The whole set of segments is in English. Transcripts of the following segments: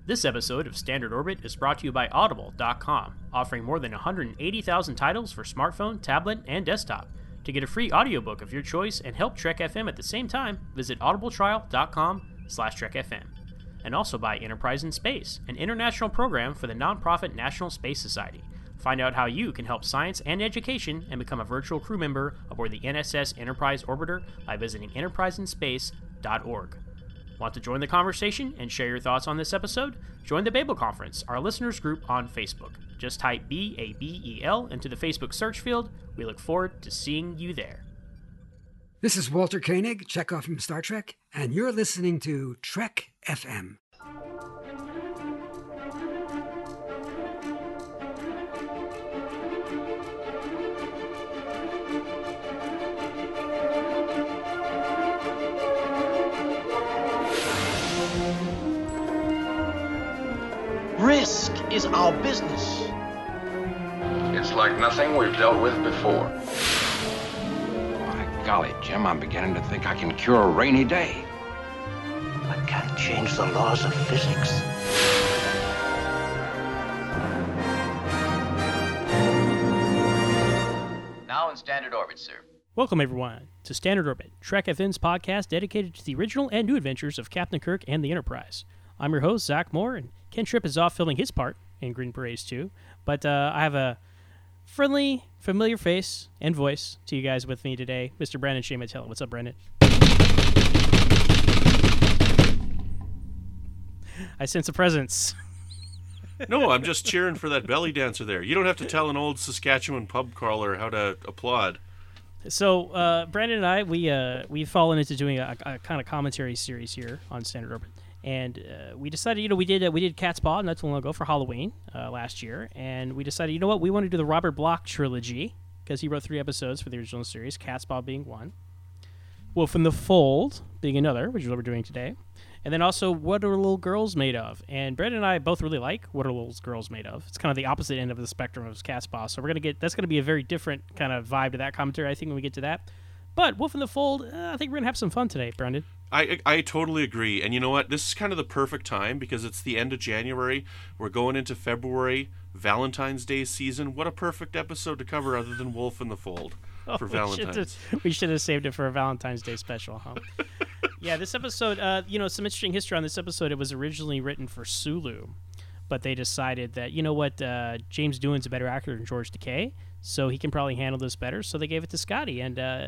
This episode of Standard Orbit is brought to you by Audible.com, offering more than 180,000 titles for smartphone, tablet, and desktop. To get a free audiobook of your choice and help Trek FM at the same time, visit audibletrial.com/trekfm. And also by Enterprise in Space, an international program for the nonprofit National Space Society. Find out how you can help science and education and become a virtual crew member aboard the NSS Enterprise Orbiter by visiting enterpriseinspace.org. Want to join the conversation and share your thoughts on this episode? Join the Babel Conference, our listeners group on Facebook. Just type BABEL into the Facebook search field. We look forward to seeing you there. This is Walter Koenig, Chekhov from Star Trek, and you're listening to Trek FM. Risk is our business. It's like nothing we've dealt with before. My golly, Jim, I'm beginning to think I can cure a rainy day. I can't change the laws of physics. Now in Standard Orbit, sir. Welcome, everyone, to Standard Orbit, Trek FM's podcast dedicated to the original and new adventures of Captain Kirk and the Enterprise. I'm your host, Zach Moore, and Ken Tripp is off filming his part in Green Berets 2, but I have a friendly, familiar face and voice to you guys with me today, Mr. Brandon Shamatella. What's up, Brandon? I sense a presence. No, I'm just cheering for that belly dancer there. You don't have to tell an old Saskatchewan pub crawler how to applaud. So, Brandon and I, we've fallen into doing a kind of commentary series here on Standard Orbit. And we decided, we did Cat's Paw not too long ago for Halloween last year, and we decided, we want to do the Robert Bloch trilogy because he wrote 3 episodes for the original series, Cat's Paw being one, Wolf in the Fold being another, which is what we're doing today, and then also What Are Little Girls Made Of? And Brandon and I both really like What Are Little Girls Made Of? It's kind of the opposite end of the spectrum of Cat's Paw, so that's going to be a very different kind of vibe to that commentary, I think, when we get to that. But Wolf in the Fold, I think we're going to have some fun today, Brandon. I totally agree. And you know what? This is kind of the perfect time because it's the end of January. We're going into February, Valentine's Day season. What a perfect episode to cover other than Wolf in the Fold for Valentine's. We should have saved it for a Valentine's Day special, huh? Yeah, this episode, some interesting history on this episode. It was originally written for Sulu, but they decided that, James Doohan's a better actor than George Takei, so he can probably handle this better. So they gave it to Scotty, and I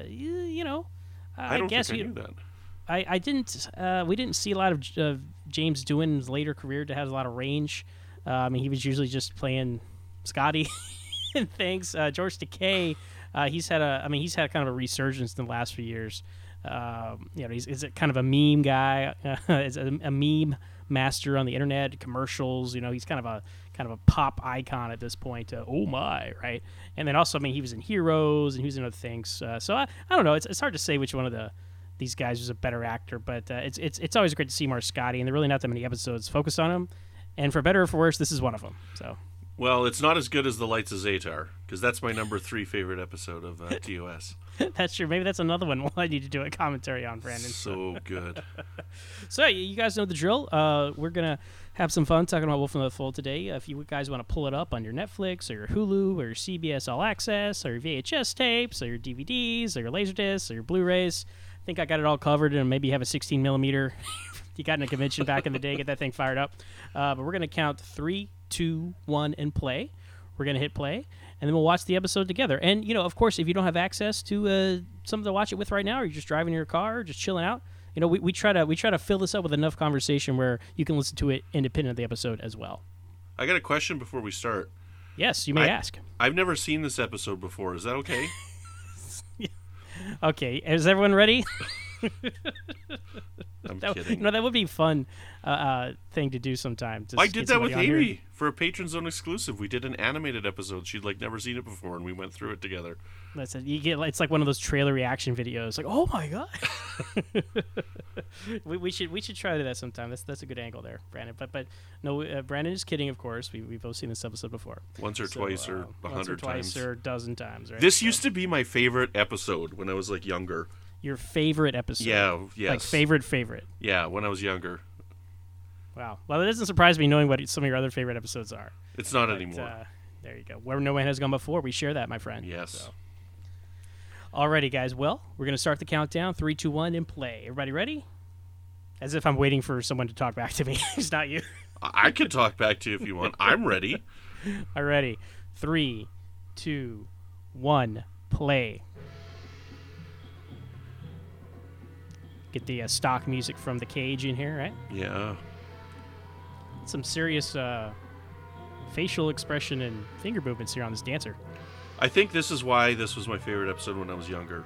don't think I knew that. I didn't. We didn't see a lot of James Doohan's later career that has a lot of range. He was usually just playing Scotty and things. George Takei, he's had kind of a resurgence in the last few years. He's kind of a meme guy. Is a meme master on the internet, commercials. He's kind of a pop icon at this point. Oh my, right? And then also, he was in Heroes and he was in other things. So I don't know. It's hard to say which one of these guys was a better actor, but it's always great to see more Scotty, and there are really not that many episodes focused on him. And for better or for worse, this is one of them. So, well, it's not as good as The Lights of Zatar because that's my number 3 favorite episode of TOS. That's true. Maybe that's another one I need to do a commentary on, Brandon. So good. So you guys know the drill. We're gonna have some fun talking about Wolf in the Fold today. If you guys want to pull it up on your Netflix or your Hulu or your CBS All Access or your VHS tapes or your DVDs or your Laserdiscs or your Blu-rays, I think I got it all covered, and maybe have a 16 millimeter. You got in a convention back in the day, get that thing fired up. But we're gonna count 3, 2, 1, and play. We're gonna hit play, and then we'll watch the episode together. And of course, if you don't have access to something to watch it with right now, or you're just driving in your car, or just chilling out, we try to fill this up with enough conversation where you can listen to it independent of the episode as well. I got a question before we start. Yes, you may ask. I've never seen this episode before. Is that okay? Okay, is everyone ready? I'm kidding. That would be a fun thing to do sometime. I did that with Amy for a Patron Zone exclusive. We did an animated episode. She'd never seen it before, and we went through it together. That's it. It's like one of those trailer reaction videos. Like, oh my god. we should try that sometime. That's a good angle there, Brandon. But no, Brandon is kidding. Of course, we've both seen this episode before. Once or twice or 100 times. Twice or a dozen times. Right? This used to be my favorite episode when I was younger. Your favorite episode? Yeah, yes. Like favorite? Yeah, when I was younger. Wow. Well, it doesn't surprise me knowing what some of your other favorite episodes are. It's not anymore. There you go. Where no man has gone before, we share that, my friend. Yes. So. Alrighty, guys. Well, we're going to start the countdown. 3, 2, 1, and play. Everybody ready? As if I'm waiting for someone to talk back to me. It's not you. I can talk back to you if you want. I'm ready. Alrighty. 3, 2, 1, play. Get the stock music from the cage in here, right? Yeah. Some serious facial expression and finger movements here on this dancer. I think this is why this was my favorite episode when I was younger.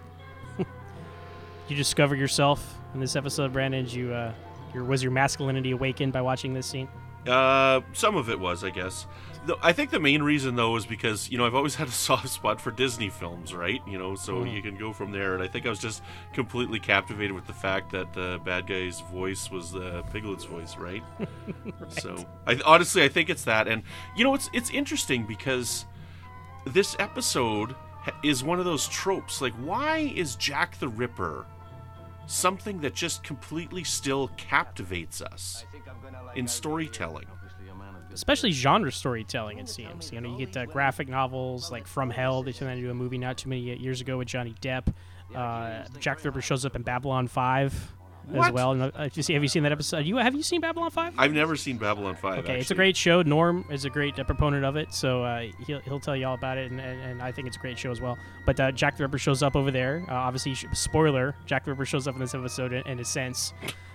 You discover yourself in this episode, Brandon? Was your masculinity awakened by watching this scene? Some of it was, I guess. I think the main reason, though, is because, I've always had a soft spot for Disney films, right? So you can go from there. And I think I was just completely captivated with the fact that the bad guy's voice was the Piglet's voice, right? Right. So, honestly, I think it's that. And, it's interesting because this episode is one of those tropes. Like, why is Jack the Ripper something that just completely still captivates us in storytelling? Especially genre storytelling, it seems. You get graphic novels like From Hell. They turned that into a movie not too many years ago with Johnny Depp. Jack the Ripper shows up in Babylon 5 as well. Have you seen that episode? Have you seen Babylon 5? I've never seen Babylon 5. Okay, actually. It's a great show. Norm is a great proponent of it, so he'll tell you all about it, and I think it's a great show as well. But Jack the Ripper shows up over there. Obviously, spoiler: Jack the Ripper shows up in this episode in a sense.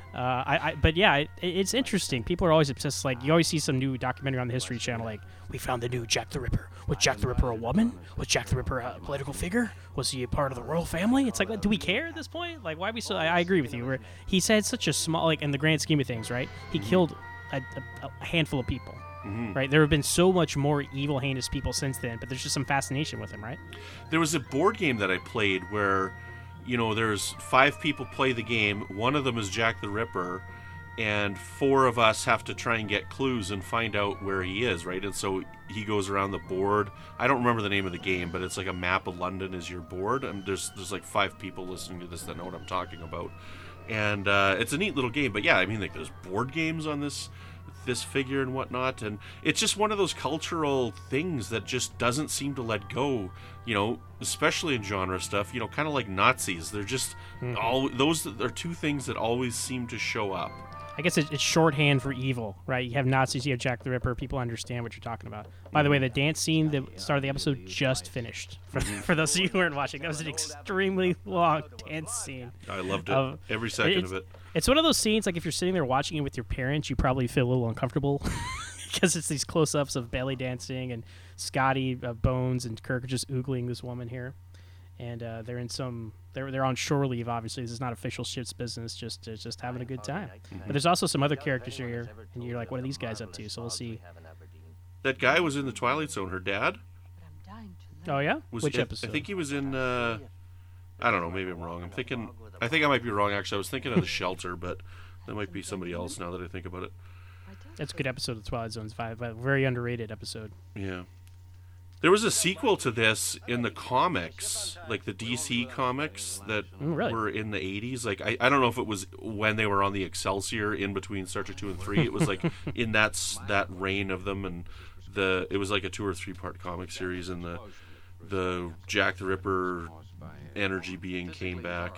But yeah, it's interesting. People are always obsessed. Like, you always see some new documentary on the History Channel, like, we found the new Jack the Ripper. Was Jack the Ripper a woman? Was Jack the Ripper a political figure? Was he a part of the royal family? It's like, do we care at this point? Like, why are we so? I agree with you. He said such a small, like, in the grand scheme of things, right? He killed a handful of people. Mm-hmm. Right, there have been so much more evil, heinous people since then, but there's just some fascination with him, right? There was a board game that I played where, there's 5 people play the game. One of them is Jack the Ripper, and 4 of us have to try and get clues and find out where he is, right? And so he goes around the board. I don't remember the name of the game, but it's like a map of London is your board, and there's like 5 people listening to this that know what I'm talking about. And it's a neat little game, but yeah, like there's board games on this figure and whatnot, and it's just one of those cultural things that just doesn't seem to let go, especially in genre stuff, kind of like Nazis. They're just all those are 2 things that always seem to show up. I guess it's shorthand for evil, right? You have Nazis, you have Jack the Ripper. People understand what you're talking about. By the way, the dance scene, the start of the episode, just finished. For those of you who weren't watching, that was an extremely long dance scene. I loved it. Every second of it. It's one of those scenes, like if you're sitting there watching it with your parents, you probably feel a little uncomfortable because it's these close-ups of belly dancing and Scotty, Bones, and Kirk are just oogling this woman here. And they're in they're on shore leave. Obviously, this is not official ship's business. Just having a good time. But there's also some other characters here, and you're like, what are these guys up to? So we'll see. That guy was in the Twilight Zone. Her dad. Oh yeah. Which episode? I think he was in. I don't know. Maybe I'm wrong. I think I might be wrong. Actually, I was thinking of The Shelter, but that might be somebody else now that I think about it. That's a good episode of Twilight Zone's 5. A very underrated episode. Yeah. There was a sequel to this in the comics, like the DC comics that were in the 80s. Like, I don't know if it was when they were on the Excelsior in between Star Trek 2 and 3. It was like in that reign of them, and it was like a 2 or 3 part comic series, and the Jack the Ripper energy being came back.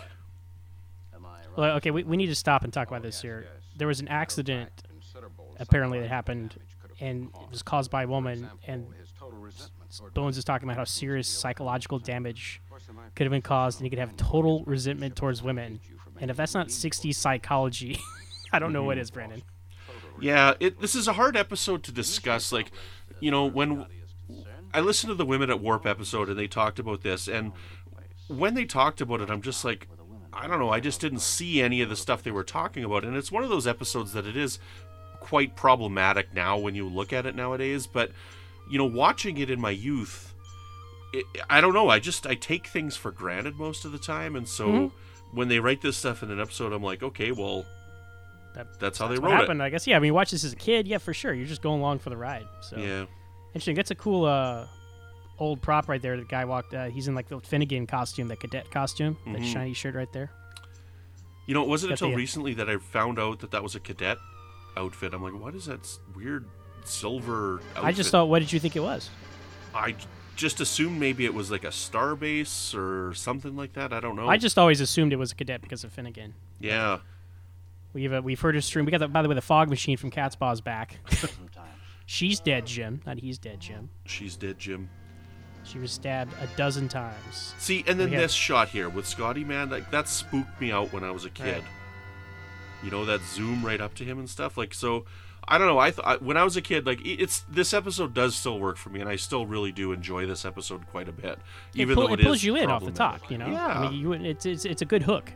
Well, okay, we need to stop and talk about this here. There was an accident apparently that happened, and it was caused by a woman, and Bones is talking about how serious psychological damage could have been caused, and he could have total resentment towards women. And if that's not 60s psychology, I don't know what is, Brandon. Yeah, this is a hard episode to discuss. Like, when I listened to the Women at Warp episode, and they talked about this, and when they talked about it, I'm just like, I don't know, I just didn't see any of the stuff they were talking about. And it's one of those episodes that it is quite problematic now when you look at it nowadays, but watching it in my youth, I don't know, I take things for granted most of the time, and so when they write this stuff in an episode, I'm like, okay, well, that's how they wrote it. I guess, yeah. I mean, you watch this as a kid, yeah, for sure. You're just going along for the ride. So yeah, interesting. That's a cool old prop right there. The guy walked. He's in like the Finnegan costume, the cadet costume, that shiny shirt right there. It wasn't until recently that I found out that was a cadet. outfit. I'm like, what is that weird silver outfit? I just thought, what did you think it was? I just assumed maybe it was like a starbase or something like that. I don't know. I just always assumed it was a cadet because of Finnegan. Yeah. We've heard a stream. We got, by the way, the fog machine from Cat's Paw's back. She's dead, Jim. Not he's dead, Jim. She's dead, Jim. She was stabbed 12 times. See, and then We have- this shot here with Scotty, man, like that spooked me out when I was a kid. Right. You know, that zoom right up to him and stuff. Like, so I don't know. When I was a kid, like this episode does still work for me, and I still really do enjoy this episode quite a bit, even though it pulls you in off the top. You know, Yeah. I mean, it's a good hook.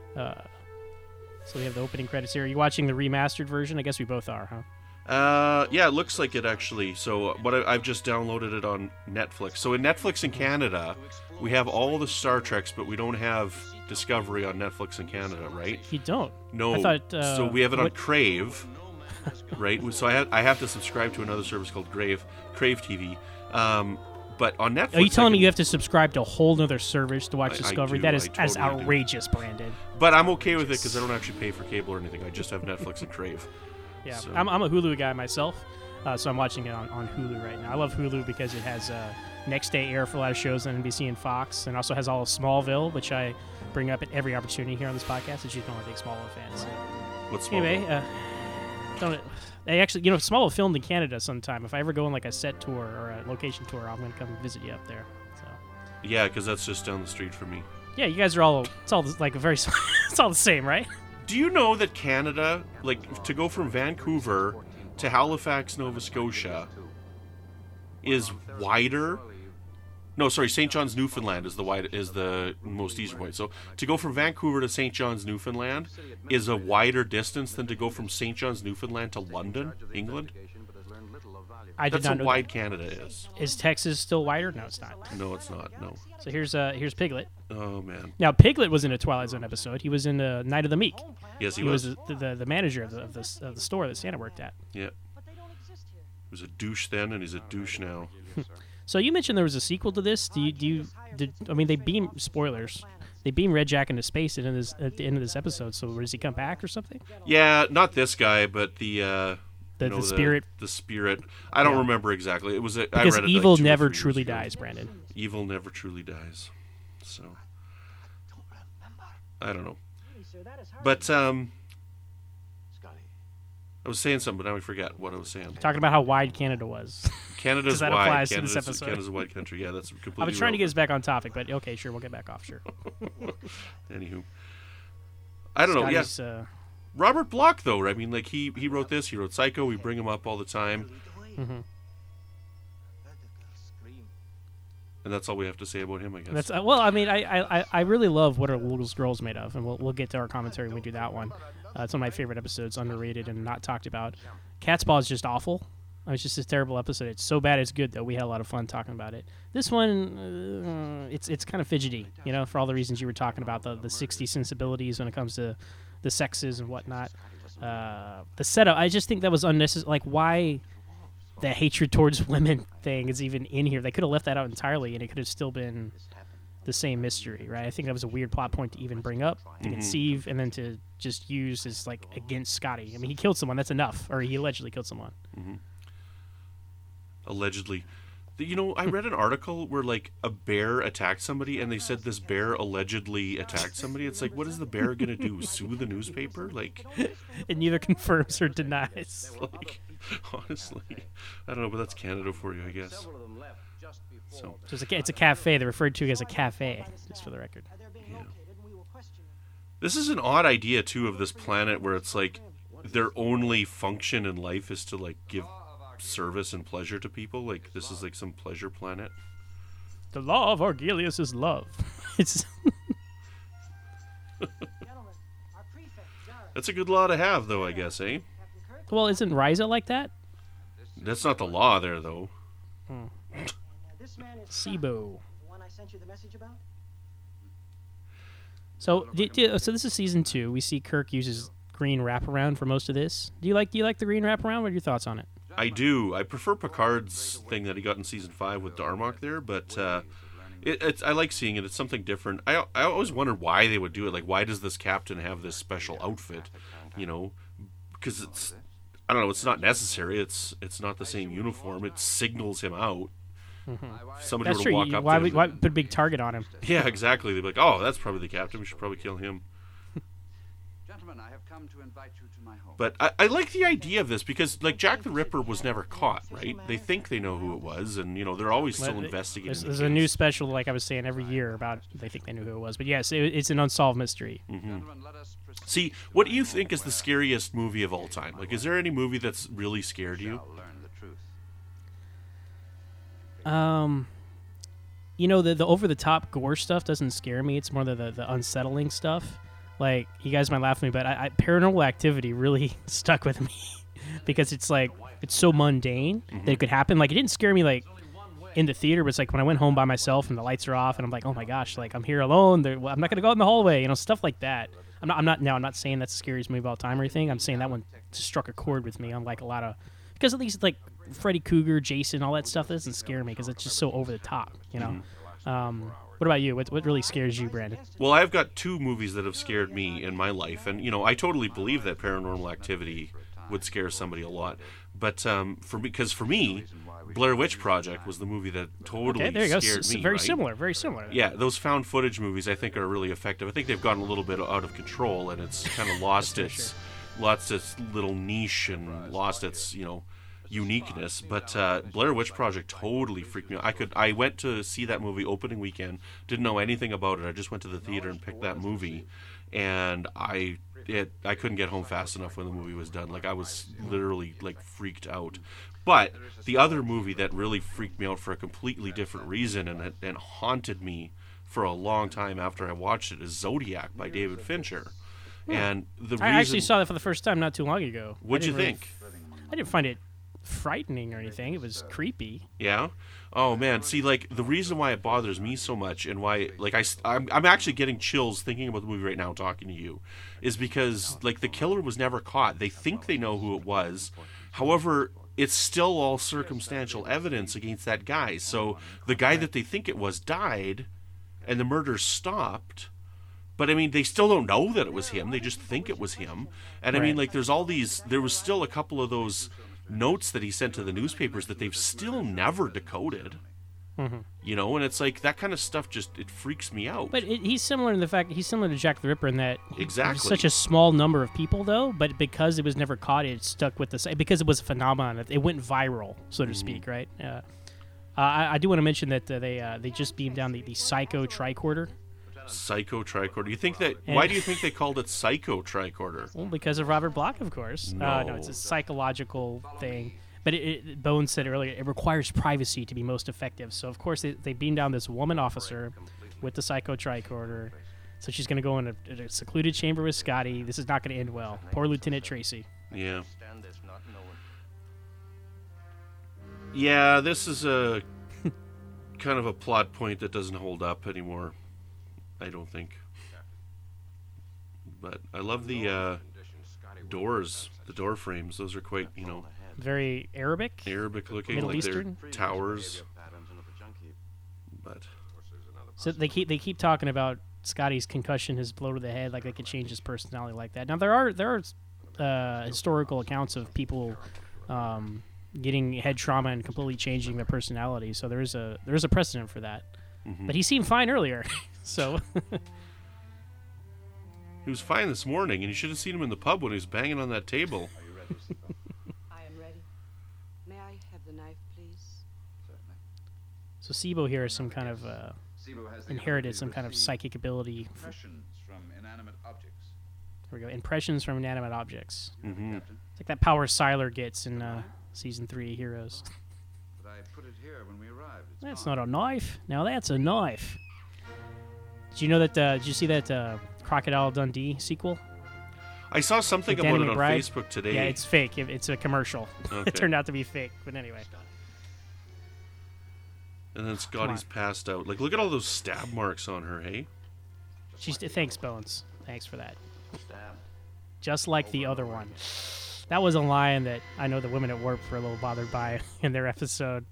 So we have the opening credits here. Are you watching the remastered version? I guess we both are, huh? Yeah, it looks like it actually. So, I've just downloaded it on Netflix. So in Netflix in Canada, we have all the Star Treks, but we don't have Discovery on Netflix in Canada, right? You don't. No. I thought, so we have it on what- Crave, right? So I have to subscribe to another service called Crave TV. But on Netflix, Are you telling me you have to subscribe to a whole other service to watch I Discovery? do, That is I totally do. outrageous, Brandon. But I'm okay with it because I don't actually pay for cable or anything. I just have Netflix and Crave. Yeah, So- I'm a Hulu guy myself, so I'm watching it on Hulu right now. I love Hulu because it has next day air for a lot of shows on NBC and Fox, and also has all of Smallville, which I bring up at every opportunity here on this podcast. As you know, I'm a big Smallville fan. So. What's Anyway, they actually, Smallville filmed in Canada sometime. If I ever go on like a set tour or a location tour, I'm gonna come visit you up there. So. Yeah, because that's just down the street from me. Yeah, you guys are all. It's all like a very. It's all the same, right? Do you know that Canada, like, to go from Vancouver to Halifax, Nova Scotia, is wider? No, sorry, St. John's, Newfoundland is the most eastern point. So to go from Vancouver to St. John's, Newfoundland, is a wider distance than to go from St. John's, Newfoundland to London, England. I did That's not how know wide that. Canada is. Is Texas still wider? No, it's not. No, it's not. No. So here's Piglet. Oh man. Now Piglet was in a Twilight Zone episode. He was in Night of the Meek. Yes, he He was. was the manager of the store that Santa worked at. Yeah. He was a douche then, and he's a douche now. So you mentioned there was a sequel to this. They beam spoilers. They beam Red Jack into space at the end of this episode. So does he come back or something? Yeah, not this guy, but the spirit. The spirit. I don't remember exactly. It was. I Because read it evil like 2 or never 3 years truly ago. dies, Brandon. Evil never truly dies. So I don't know. But I was saying something, but now I forget what I was saying. Talking about how wide Canada was. Canada's that wide. applies to this episode. Canada's a wide country. Yeah, that's completely. I was trying to get us relevant. back on topic, but okay, sure, we'll get back off. Sure. Anywho, I don't know. Yeah, Scotty's, Robert Bloch though. I mean, like he wrote this. He wrote Psycho. We bring him up all the time. And that's all we have to say about him, I guess. That's well. I mean, I really love What Are Little Girls Made Of, and we'll get to our commentary when we do that one. It's one of my favorite episodes, underrated and not talked about. Cat's Paw is just awful. It's just a terrible episode. It's so bad it's good though. We had a lot of fun talking about it. This one, it's kind of fidgety, for all the reasons you were talking about, the 60s sensibilities when it comes to the sexes and whatnot. The setup, I just think that was unnecessary. Like, why the hatred towards women thing is even in here? They could have left that out entirely, and it could have still been the same mystery, right? I think that was a weird plot point to even bring up, to conceive, and then to just use as like against Scotty. I mean, he killed someone. That's enough, or he allegedly killed someone. Allegedly. I read an article where like a bear attacked somebody, and they said this bear allegedly attacked somebody. It's like, what is the bear gonna do? Sue the newspaper? Like, It neither confirms or denies. like, honestly, I don't know, but that's Canada for you, I guess. So So it's a cafe. They're referred to as a cafe, just for the record. this is an odd idea too of this planet where it's like their only function in life is to like give service and pleasure to people. Like this is like some pleasure planet. The law of Argelius is love. It's That's a good law to have, though, I guess, eh? well, isn't Ryza like that? That's not the law there, though. Sibo. So, so this is season 2. We see Kirk uses green wraparound for most of this. Do you like the green wraparound? What are your thoughts on it? I do. I prefer Picard's thing that he got in season 5 with Darmok there, but I like seeing it. It's something different. I always wondered why they would do it. Like, why does this captain have this special outfit? Because I don't know. It's not necessary. It's not the same uniform. It signals him out. If somebody That's were to true. walk up Why to him. why put a big target on him? Yeah, exactly. They'd be like, "Oh, that's probably the captain. We should probably kill him." Gentlemen, I have come to invite you to my home. But I like the idea of this because, like, Jack the Ripper was never caught, right? They think they know who it was, and they're always still investigating. There's a new special, like I was saying, every year about they think they knew who it was. But yes, it's an unsolved mystery. Gentlemen, let us proceed. See, what do you think is the scariest movie of all time? Like, is there any movie that's really scared you? Shall learn the truth. The over the top gore stuff doesn't scare me. It's more the unsettling stuff. Like, you guys might laugh at me, but Paranormal Activity really stuck with me because it's like it's so mundane that it could happen. Like, it didn't scare me like in the theater, but it's like when I went home by myself and the lights are off and I'm like, oh my gosh, like I'm here alone. I'm not gonna go out in the hallway, stuff like that. I'm not saying that's the scariest movie of all time or anything. I'm saying that one just struck a chord with me, unlike a lot of, because at least like Freddy Krueger, Jason, all that stuff doesn't scare me because it's just so over the top, What about you? What really scares you, Brandon? Well, I've got two movies that have scared me in my life, and I totally believe that Paranormal Activity would scare somebody a lot. But for me, Blair Witch Project was the movie that totally there you go. scared me. Very right? similar. Very similar. Yeah, those found footage movies I think are really effective. I think they've gotten a little bit out of control, and it's kind of lost its little niche and lost its uniqueness. But Blair Witch Project totally freaked me out. I went to see that movie opening weekend, didn't know anything about it. I just went to the theater and picked that movie, and I couldn't get home fast enough when the movie was done. Like, I was literally like freaked out. But the other movie that really freaked me out for a completely different reason and haunted me for a long time after I watched it is Zodiac by David Fincher. And the reason I actually saw that for the first time not too long ago. What'd you think? I didn't find it frightening or anything. It was creepy. Yeah. Oh man, see, like, the reason why it bothers me so much and why, like, I'm actually getting chills thinking about the movie right now talking to you, is because, like, the killer was never caught. They think they know who it was. However, it's still all circumstantial evidence against that guy. So the guy that they think it was died, and the murder stopped. But I mean, they still don't know that it was him. They just think it was him. And I mean, like, there was still a couple of those notes that he sent to the newspapers that they've still never decoded. And it's like that kind of stuff it freaks me out. But he's similar in the fact he's similar to Jack the Ripper in that Exactly. There's such a small number of people though, but because it was never caught, it stuck with because it was a phenomenon. It went viral, so to speak, right? I do want to mention that they just beamed down the Psycho tricorder. Psycho tricorder. You think that? Why do you think they called it Psycho tricorder? Well, because of Robert Bloch, of course. No, it's a psychological thing. But Bones said earlier, it requires privacy to be most effective. So, of course, they beam down this woman officer with the Psycho tricorder. So she's going to go in a secluded chamber with Scotty. This is not going to end well. Poor Lieutenant Tracy. Yeah. Yeah, this is a kind of a plot point that doesn't hold up anymore, I don't think. But I love the doors, the door frames. Those are quite, Very Arabic looking, Middle like Eastern? they're towers. But So they keep talking about Scotty's concussion, his blow to the head, like they could change his personality like that. Now there are historical accounts of people getting head trauma and completely changing their personality. So there is a precedent for that. But he seemed fine earlier, so. he was fine this morning, and you should have seen him in the pub when he was banging on that table. I am ready. May I have the knife, please? Certainly. So Sibo here is some kind of Sibo has the inherited ability some to kind of receive psychic ability. impressions from inanimate objects. Here we go. Impressions from inanimate objects. Mm-hmm. Captain, It's like that power Sylar gets in season 3 Heroes. but I put it here when we arrived. It's That's gone. not a knife. Now that's a knife. Did you know that? Did you see that Crocodile Dundee sequel? I saw something With about Danny it on McBride? Facebook today. Yeah, it's fake. It's a commercial. Okay. It turned out to be fake, but anyway. And then Scotty's passed out. Like, look at all those stab marks on her, hey? Thanks, Bones. Thanks for that. Just like the other one. That was a line that I know the women at Warp were a little bothered by in their episode.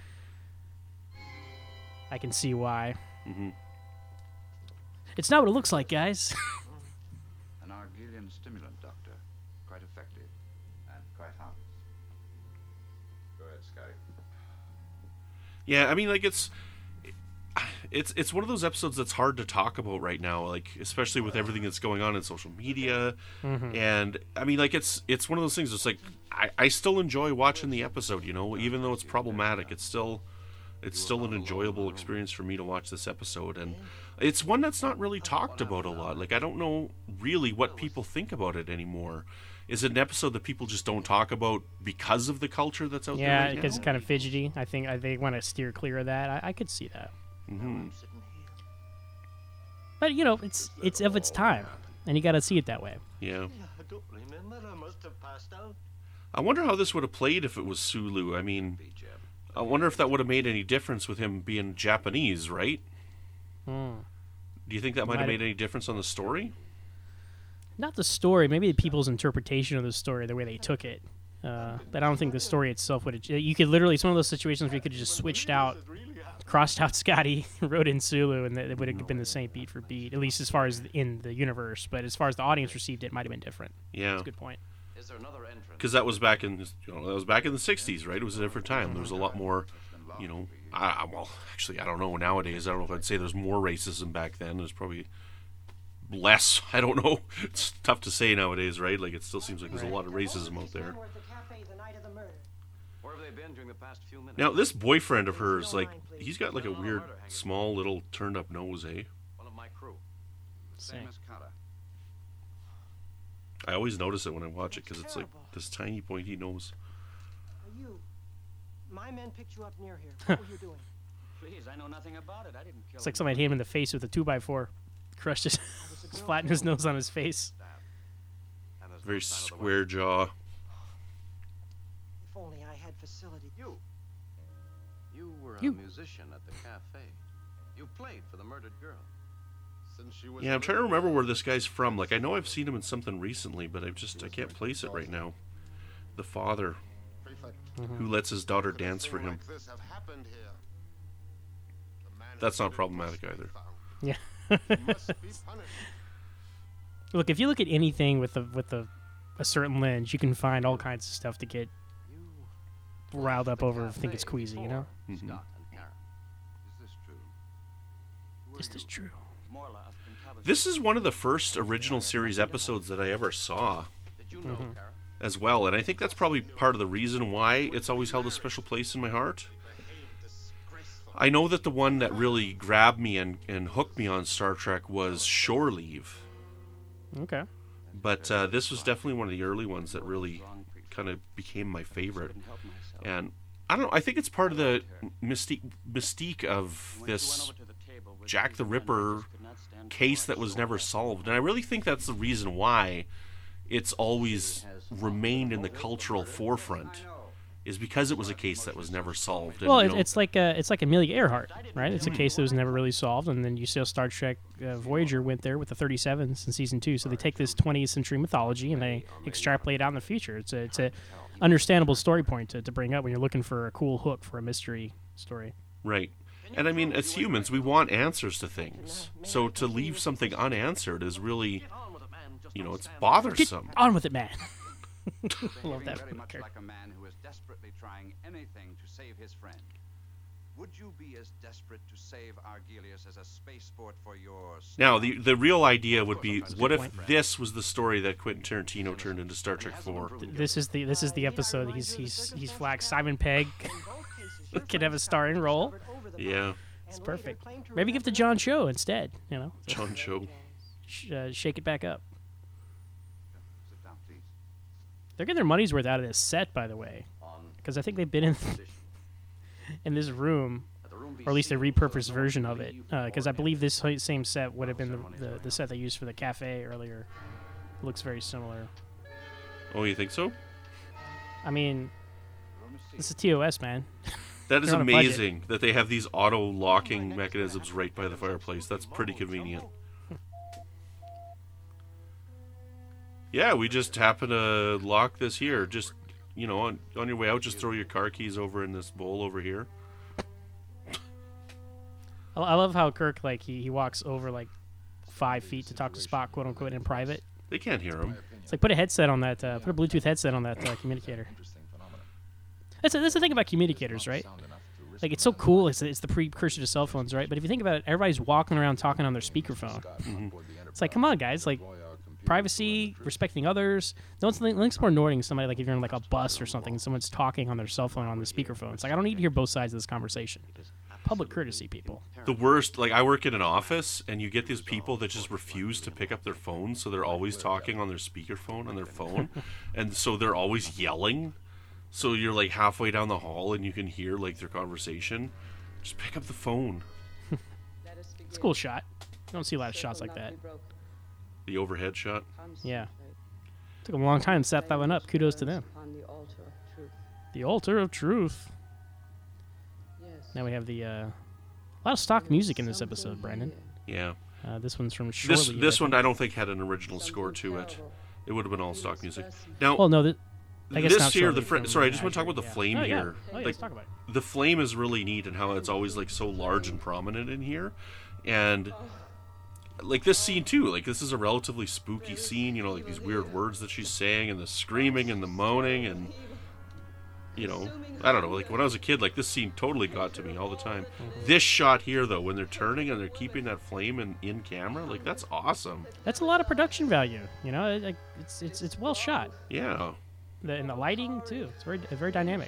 I can see why. Mm-hmm. It's not what it looks like, guys. An Argelian stimulant, Doctor. Quite effective and quite harmless. Yeah, I mean, like it's one of those episodes that's hard to talk about right now, like especially with everything that's going on in social media. And I mean, like it's one of those things. It's like I still enjoy watching the episode, you know, even though it's problematic. It's still an enjoyable experience for me to watch this episode, and it's one that's not really talked about a lot. Like I don't know really what people think about it anymore. Is it an episode that people just don't talk about because of the culture that's out there? Yeah, because it's kind of fidgety. I think they want to steer clear of that. I could see that. But you know, it's of its time, and you got to see it that way. Yeah. I don't remember. I must have passed out. I wonder how this would have played if it was Sulu. I mean, I wonder if that would have made any difference with him being Japanese, right? Do you think that might have made any difference on the story? Not the story, maybe the people's interpretation of the story, the way they took it. But I don't think the story itself would have... You could literally... It's one of those situations where you could have just switched out, crossed out Scotty, wrote in Sulu, and it would have been the same beat for beat, at least as far as in the universe. But as far as the audience received it, might have been different. Yeah. That's a good point. Because that was back in the 60s, right? It was a different time. There was a lot more, you know... well, actually, I don't know. Nowadays, I don't know if I'd say there's more racism back then. There's probably... less. I don't know. It's tough to say nowadays, right? Like it still seems like there's a lot of racism out there. Now this boyfriend of hers, like he's got like a weird, small, little turned up nose, eh? One of my crew. Same. As Carter. I always notice it when I watch it because it's like this tiny pointy nose. My men picked you up near here. What were you doing? Please, I know nothing about it. I didn't kill It's like somebody hit him in the face with a 2x4. Crushed his... flattened his nose on his face. Very square jaw. If only I had facility. You were a musician at the cafe. You played for the murdered girl. Since she was Yeah, I'm trying to remember where this guy's from. Like I know I've seen him in something recently, but I can't place it right now. The father who lets his daughter dance for him. That's not problematic either. Yeah. Look, if you look at anything with a certain lens, you can find all kinds of stuff to get riled up over. Think it's queasy, you know. Scott and Karen. Is this true? Is this true? This is one of the first original series episodes that I ever saw. Did you know Karen? As well, and I think that's probably part of the reason why it's always held a special place in my heart. I know that the one that really grabbed me and hooked me on Star Trek was Shore Leave. Okay. But this was definitely one of the early ones that really kind of became my favorite. And I don't know, I think it's part of the mystique of this Jack the Ripper case that was never solved. And I really think that's the reason why it's always remained in the cultural forefront, is because it was a case that was never solved. And, Well, it's like Amelia Earhart, right? It's a case that was never really solved, and then you see how Star Trek Voyager went there with the 37s in season 2. So they take this 20th century mythology and they extrapolate it out in the future. It's a understandable story point to bring up when you're looking for a cool hook for a mystery story. Right. And I mean, as humans, we want answers to things. So to leave something unanswered is really, it's bothersome. Get on with it, man. I love that. Very much like a man who is desperately trying anything to save his friend. Would you be as desperate to save Argelius as a spaceport for yours? Now, the real idea would be, what if this was the story that Quentin Tarantino turned into Star Trek 4? This is the episode. He's flagged Simon Pegg could have a starring role. Yeah, it's perfect. Maybe give it to John Cho instead. John Cho. Shake it back up. They're getting their money's worth out of this set, by the way, because I think they've been in this room, or at least a repurposed version of it. Because I believe this same set would have been the set they used for the cafe earlier. It looks very similar. Oh, you think so? I mean, this is TOS, man. That is amazing that they have these auto-locking mechanisms right by the fireplace. That's pretty convenient. Yeah, we just happen to lock this here. Just, on your way out, just throw your car keys over in this bowl over here. I love how Kirk, he walks over 5 feet to talk to Spock, quote unquote, in private. They can't hear him. It's like put a headset on that, put a Bluetooth headset on that communicator. That's the thing about communicators, right? Like, it's so cool. It's the precursor to cell phones, right? But if you think about it, everybody's walking around talking on their speakerphone. It's like, come on, guys. Like, privacy, respecting others. Nothing's more annoying than somebody, like, if you're in, like, a bus or something and someone's talking on their cell phone on the speakerphone. It's like, I don't need to hear both sides of this conversation. Public courtesy, people. The worst, like, I work in an office, and you get these people that just refuse to pick up their phones, so they're always talking on their speakerphone on their phone, and so they're always yelling. So you're, like, halfway down the hall, and you can hear, like, their conversation. Just pick up the phone. It's a cool shot. You don't see a lot of shots like that. The overhead shot. Yeah. Took them a long time to set that one up. Kudos to them. The altar of truth. Now we have the a lot of stock music in this episode, Brandon. Yeah. This one's from Shorely. This one I don't think had an original score to it. It would have been all stock music. Now, well, no, I guess this here, Shorely, sorry, I just want to talk about the flame yeah. here. Oh, yeah, let's talk about it. The flame is really neat and how it's always like so large and prominent in here, and like this scene too. Like this is a relatively spooky scene. You know, like these weird words that she's saying and the screaming and the moaning and. You know, I don't know, like when I was a kid, like this scene totally got to me all the time. This shot here, though, when they're turning and they're keeping that flame in camera, like that's awesome. That's a lot of production value, you know. It's well shot. Yeah. And the lighting too. It's very dynamic.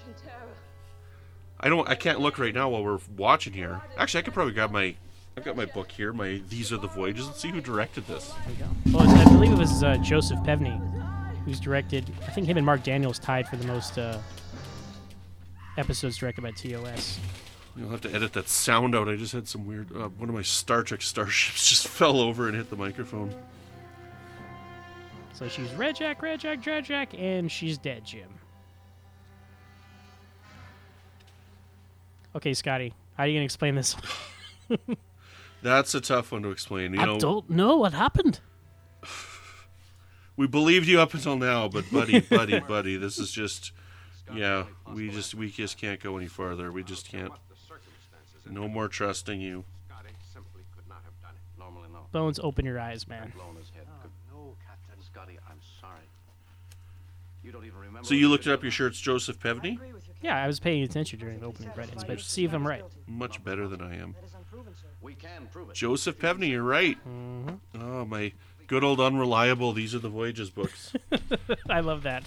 I can't look right now while we're watching here. Actually, I could probably grab I've got my book here, my These Are the Voyages, and see who directed this. There you go. Well, I believe it was Joseph Pevney, who's directed. I think him and Mark Daniels tied for the most. Episodes directed by TOS. You'll have to edit that sound out. I just had some weird... one of my Star Trek starships just fell over and hit the microphone. So she's Red Jack, and she's dead, Jim. Okay, Scotty, how are you going to explain this? That's a tough one to explain. I don't know what happened. We believed you up until now, but buddy, this is just... Yeah, we just can't go any farther. We just can't. No more trusting you. Bones, open your eyes, man. No, Captain Scotty, I'm sorry. You don't even remember. So you looked it up. You're sure it's Joseph Pevney? Yeah, I was paying attention during the opening credits, but see if I'm right. Much better than I am. We can prove it. Joseph Pevney, you're right. Mm-hmm. Oh, my good old unreliable These Are the Voyages books. I love that.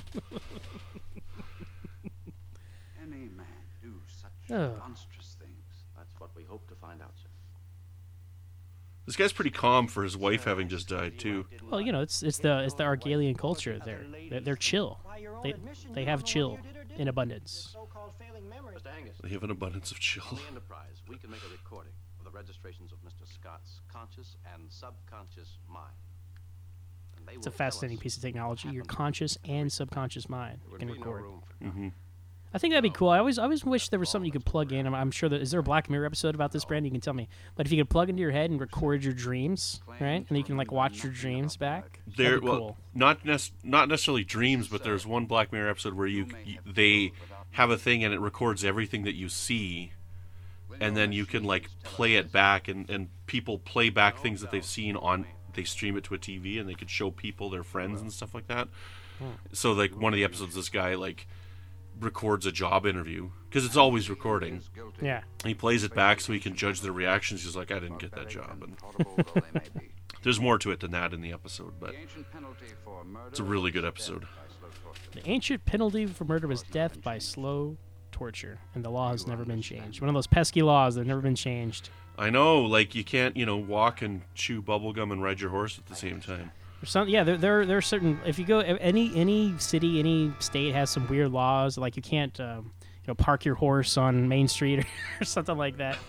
Any man do such monstrous things? That's what we hope to find out, sir. This guy's pretty calm for his wife having just died too. Well, you know, it's the Argalian culture. They're chill. They have chill in abundance. Mr. Angus, They have an abundance of chill. on the Enterprise, we can make a recording of the registrations of Mr. Scott's conscious and subconscious mind. And they It's a will tell fascinating us piece of technology. Your conscious and subconscious mind there would can be no record. room for Mm-hmm. I think that'd be cool. I always wish there was something you could plug in. I'm sure that is there a Black Mirror episode about this, Brand? You can tell me. But if you could plug into your head and record your dreams, right, and then you can like watch your dreams back. That'd be cool. Not necessarily dreams, but there's one Black Mirror episode where they have a thing and it records everything that you see, and then you can like play it back, and people play back things that they've seen on. They stream it to a TV, and they could show people, their friends, and stuff like that. So like one of the episodes, this guy like records a job interview because it's always recording. Yeah. And he plays it back so he can judge their reactions. He's like, I didn't get that job. And there's more to it than that in the episode, but it's a really good episode. The ancient penalty for murder was death by slow torture, and the law has never been changed. One of those pesky laws that have never been changed. I know, like you can't, walk and chew bubblegum and ride your horse at the same time. There are certain. If you go any city, any state has some weird laws. Like you can't, park your horse on Main Street or something like that.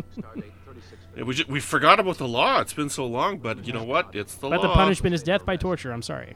We forgot about the law. It's been so long, but you know what? It's the law. But the punishment is death by torture. I'm sorry.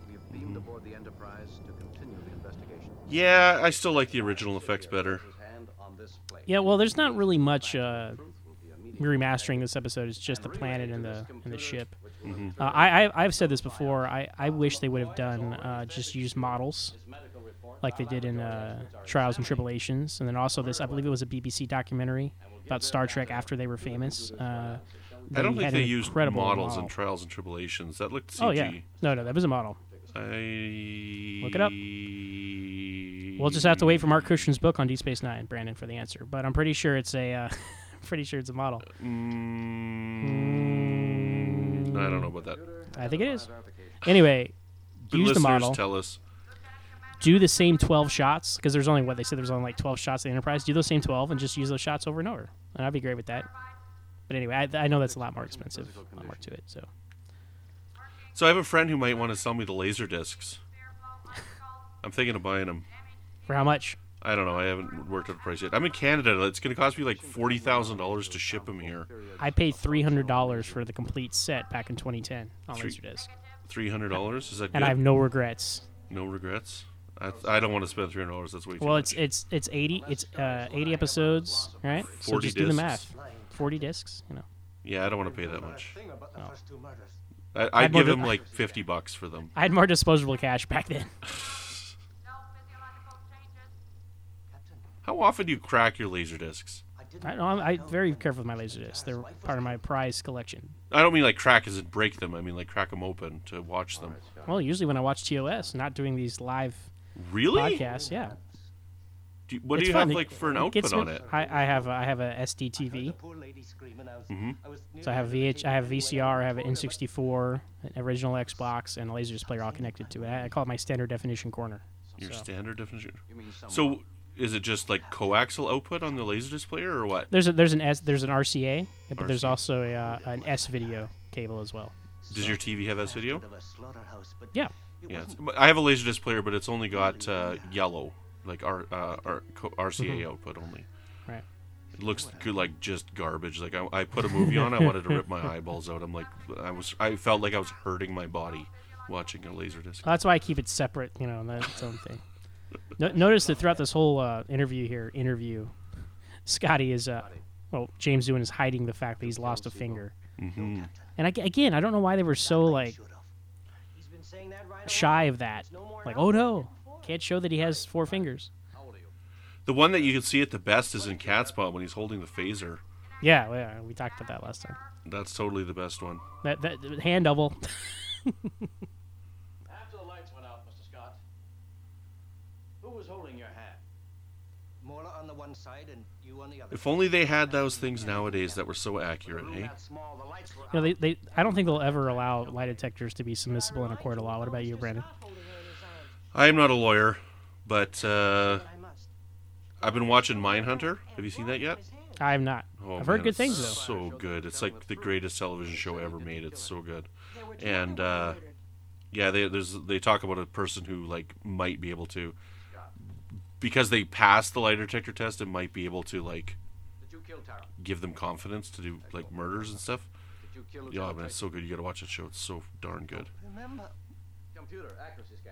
Yeah, I still like the original effects better. Yeah, well, there's not really much remastering this episode. It's just the planet and the ship. Mm-hmm. I've said this before. I wish they would have done just use models like they did in Trials and Tribulations, and then also this. I believe it was a BBC documentary about Star Trek after they were famous. I don't think they used models in Trials and Tribulations. That looked CG. Oh yeah, no, that was a model. Look it up. We'll just have to wait for Mark Cushion's book on Deep Space Nine, Brandon, for the answer. But I'm pretty sure it's a, model. I don't know about that. I think it is. Anyway, But use the listeners, model. tell us. Do the same 12 shots, because there's only, they said there's only like 12 shots in the Enterprise. Do those same 12 and just use those shots over and over. And I'd be great with that. But anyway, I know that's a lot more expensive. A lot more to it, so. So I have a friend who might want to sell me the laser discs. I'm thinking of buying them. For how much? I don't know. I haven't worked out the price yet. I'm in Canada. It's going to cost me like $40,000 to ship them here. I paid $300 for the complete set back in 2010 on Laserdisc. $300? Is that good? And I have no regrets. No regrets? I don't want to spend $300. That's way too Well, much. it's 80 episodes, right? So 40 just do the discs. math. 40 discs, you know. Yeah, I don't want to pay that much. No. I'd give him like $50 for them. I had more disposable cash back then. How often do you crack your laser discs? I don't know, I'm very careful with my Laserdiscs. They're part of my prize collection. I don't mean like crack as in break them. I mean like crack them open to watch them. Well, usually when I watch TOS, not doing these live Really? podcasts, yeah. What do It's you fun. have like for an It gets output me- on it? I have a SD TV. Mm-hmm. So I have VCR, I have an N64, an original Xbox, and a Laserdisc player all connected to it. I call it my standard definition corner. Your So. standard definition. So is it just like coaxial output on the Laserdisc player or what? There's an RCA, but there's RCA. also an S video cable as well. Does your TV have S-video? Yeah. Yeah. I have a Laserdisc player, but it's only got yellow, like RCA Mhm. output only. Right. It looks good, like just garbage. Like I put a movie on, I wanted to rip my eyeballs out. I felt like I was hurting my body watching a Laserdisc. That's why I keep it separate, and that's its own thing. Notice that throughout this whole interview, Scotty is, James Doohan is hiding the fact that he's lost a finger. Mm-hmm. And again, I don't know why they were so like shy of that. Like, oh no, can't show that he has 4 fingers. The one that you can see it the best is in Catspaw when he's holding the phaser. Yeah, we talked about that last time. That's totally the best one. That hand double. After the lights went out, Mr. Scott, who was holding your hand? Morla on the one side and you on the other. If only they had those things nowadays that were so accurate, hey? I don't think they'll ever allow lie detectors to be submissible in a court of law. What about you, Brandon? I am not a lawyer, but I've been watching Mindhunter. Have you seen that yet? I have not. Oh, I've heard man, good things it's though. So good. It's like the greatest television show ever made. It's so good. And they talk about a person who like might be able to, because they passed the lie detector test, and might be able to like give them confidence to do like murders and stuff. Yeah, man, it's so good. You gotta watch that show. It's so darn good. Remember. Computer accuracy scan.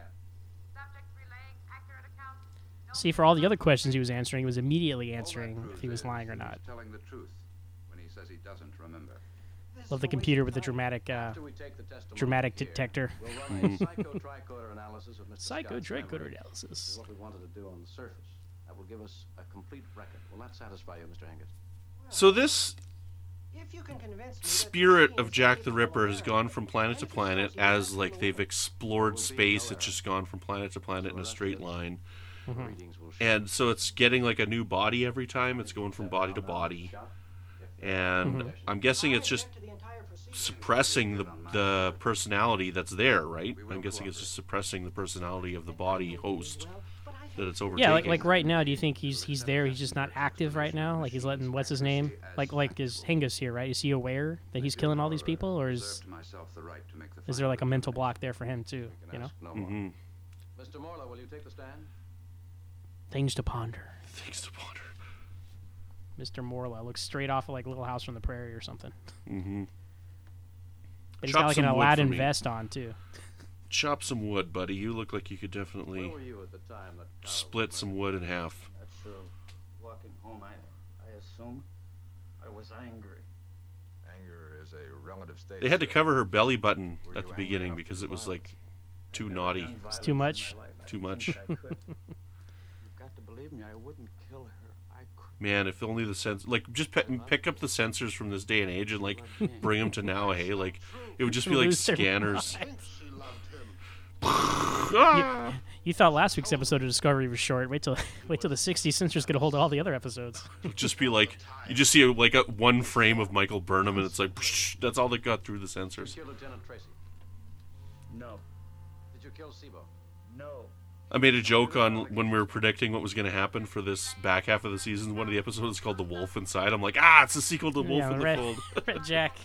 See, for all the other questions he was answering, he was immediately answering if he was lying or not. Telling the truth when he says he doesn't remember. Love the computer with the dramatic detector. We'll run a psycho-tricorder analysis of Mr. Psycho-tricorder Scott's memory. analysis. This is what we wanted to do on the surface. That will give us a complete record. Will that satisfy you, Mr. Hengist? So this spirit of Jack the Ripper has gone from planet to planet as like they've explored space. It's just gone from planet to planet in a straight line. Mm-hmm. And so it's getting like a new body every time. It's going from body to body. And Mm-hmm. I'm guessing it's just suppressing the personality that's there, right? I'm guessing it's just suppressing the personality of the body host that it's overtaking. Yeah, like right now, do you think he's there? He's just not active right now. Like he's letting what's his name? Like is Hengist here, right? Is he aware that he's killing all these people, or is there like a mental block there for him too? You know? Mm-hmm. Mr. Morla, will you take the stand? Things to ponder. Things to ponder. Mr. Morla looks straight off of like Little House on the Prairie or something. Mm-hmm. But he's Chop got like an some wood for Aladdin me. vest on too. Chop some wood, buddy. You look like you could definitely Where were you at the time that split some wood in half. That's true. Walking home, I assume I was angry. Anger is a relative state. They had to cover her belly button at the beginning because it was like too naughty. It's too much. Too much. You've got to believe me, I wouldn't kill her. I could. Man, if only the just pick up the sensors from this day and age and like bring them to now, hey, like it would just be like Lose their scanners. mind. Ah! You thought last week's episode of Discovery was short. Wait till the 60s censor's gonna hold all the other episodes. It'll just be like you just see one frame of Michael Burnham, and it's like psh, that's all that got through the censors. Did you kill Lieutenant Tracy? No. Did you kill Sibo? No. I made a joke on when we were predicting what was going to happen for this back half of the season. One of the episodes is called The Wolf Inside. I'm like, it's a sequel to Wolf in the Fold. Red Jack.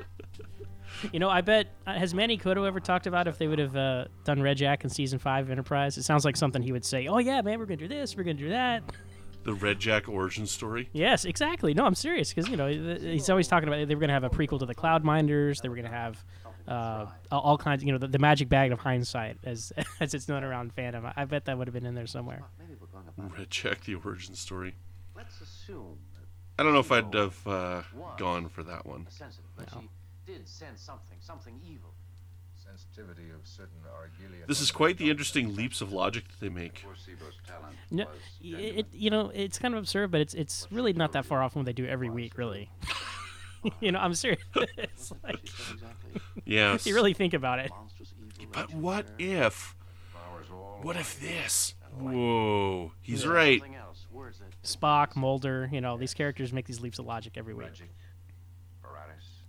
I bet, has Manny Cotto ever talked about if they would have done Red Jack in Season 5 of Enterprise? It sounds like something he would say, oh yeah, man, we're going to do this, we're going to do that. The Red Jack origin story? Yes, exactly. No, I'm serious, because, he's always talking about they were going to have a prequel to the Cloud Minders, they were going to have all kinds, the magic bag of hindsight, as it's known around fandom. I bet that would have been in there somewhere. Red Jack, the origin story. Let's assume I don't know if I'd have gone for that one. but she did sense something evil. Sensitivity of certain Argelian. This is quite the interesting leaps of logic that they make. No, it's kind of absurd, but it's really not that far off from what they do every week, really. I'm serious. It's like, yes. You really think about it. But what if this? Whoa, he's right. Spock, Mulder, these characters make these leaps of logic every week. Paratus.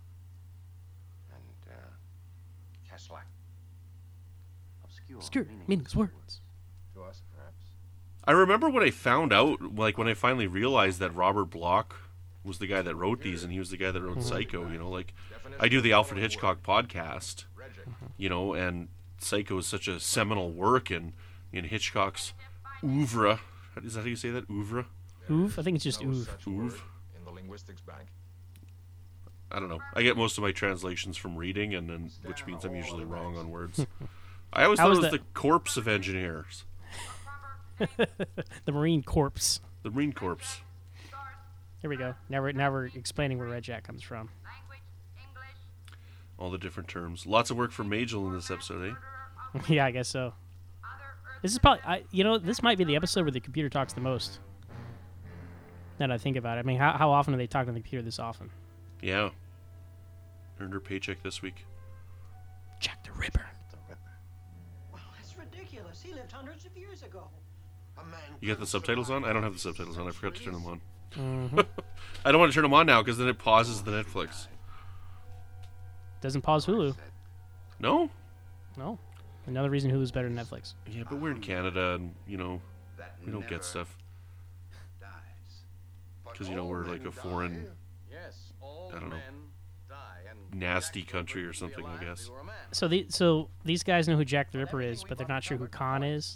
And, Keslak. Obscure, meaningless words. To us, perhaps. I remember when I found out, when I finally realized that Robert Bloch was the guy that wrote these, and he was the guy that wrote Psycho. I do the Alfred Hitchcock podcast, and Psycho is such a seminal work in Hitchcock's oeuvre. Is that how you say that? Oeuvre? Oeuvre? I think it's just oeuvre. Oeuvre? In the linguistics bank. I don't know. I get most of my translations from reading, and then which means I'm usually wrong on words. I always thought it was the corpse of engineers. The Marine Corps. The Marine Corps. Here we go. Now we're explaining where Red Jack comes from. All the different terms. Lots of work for Majel in this episode, eh? Yeah, I guess so. This is probably, this might be the episode where the computer talks the most. Now that I think about it. I mean, how often do they talk to the computer this often? Yeah. Earned her paycheck this week. Jack the Ripper. Well, that's ridiculous. He lived hundreds of years ago. You got the subtitles on? I don't have the subtitles on. I forgot to turn them on. Mm-hmm. I don't want to turn them on now because then it pauses the Netflix. Doesn't pause Hulu. No? No. Another reason Hulu's better than Netflix. Yeah, but we're in Canada and, we don't get stuff. Because, we're like a foreign, I don't know, nasty country or something, I guess. So these guys know who Jack the Ripper is, but they're not sure who Khan is?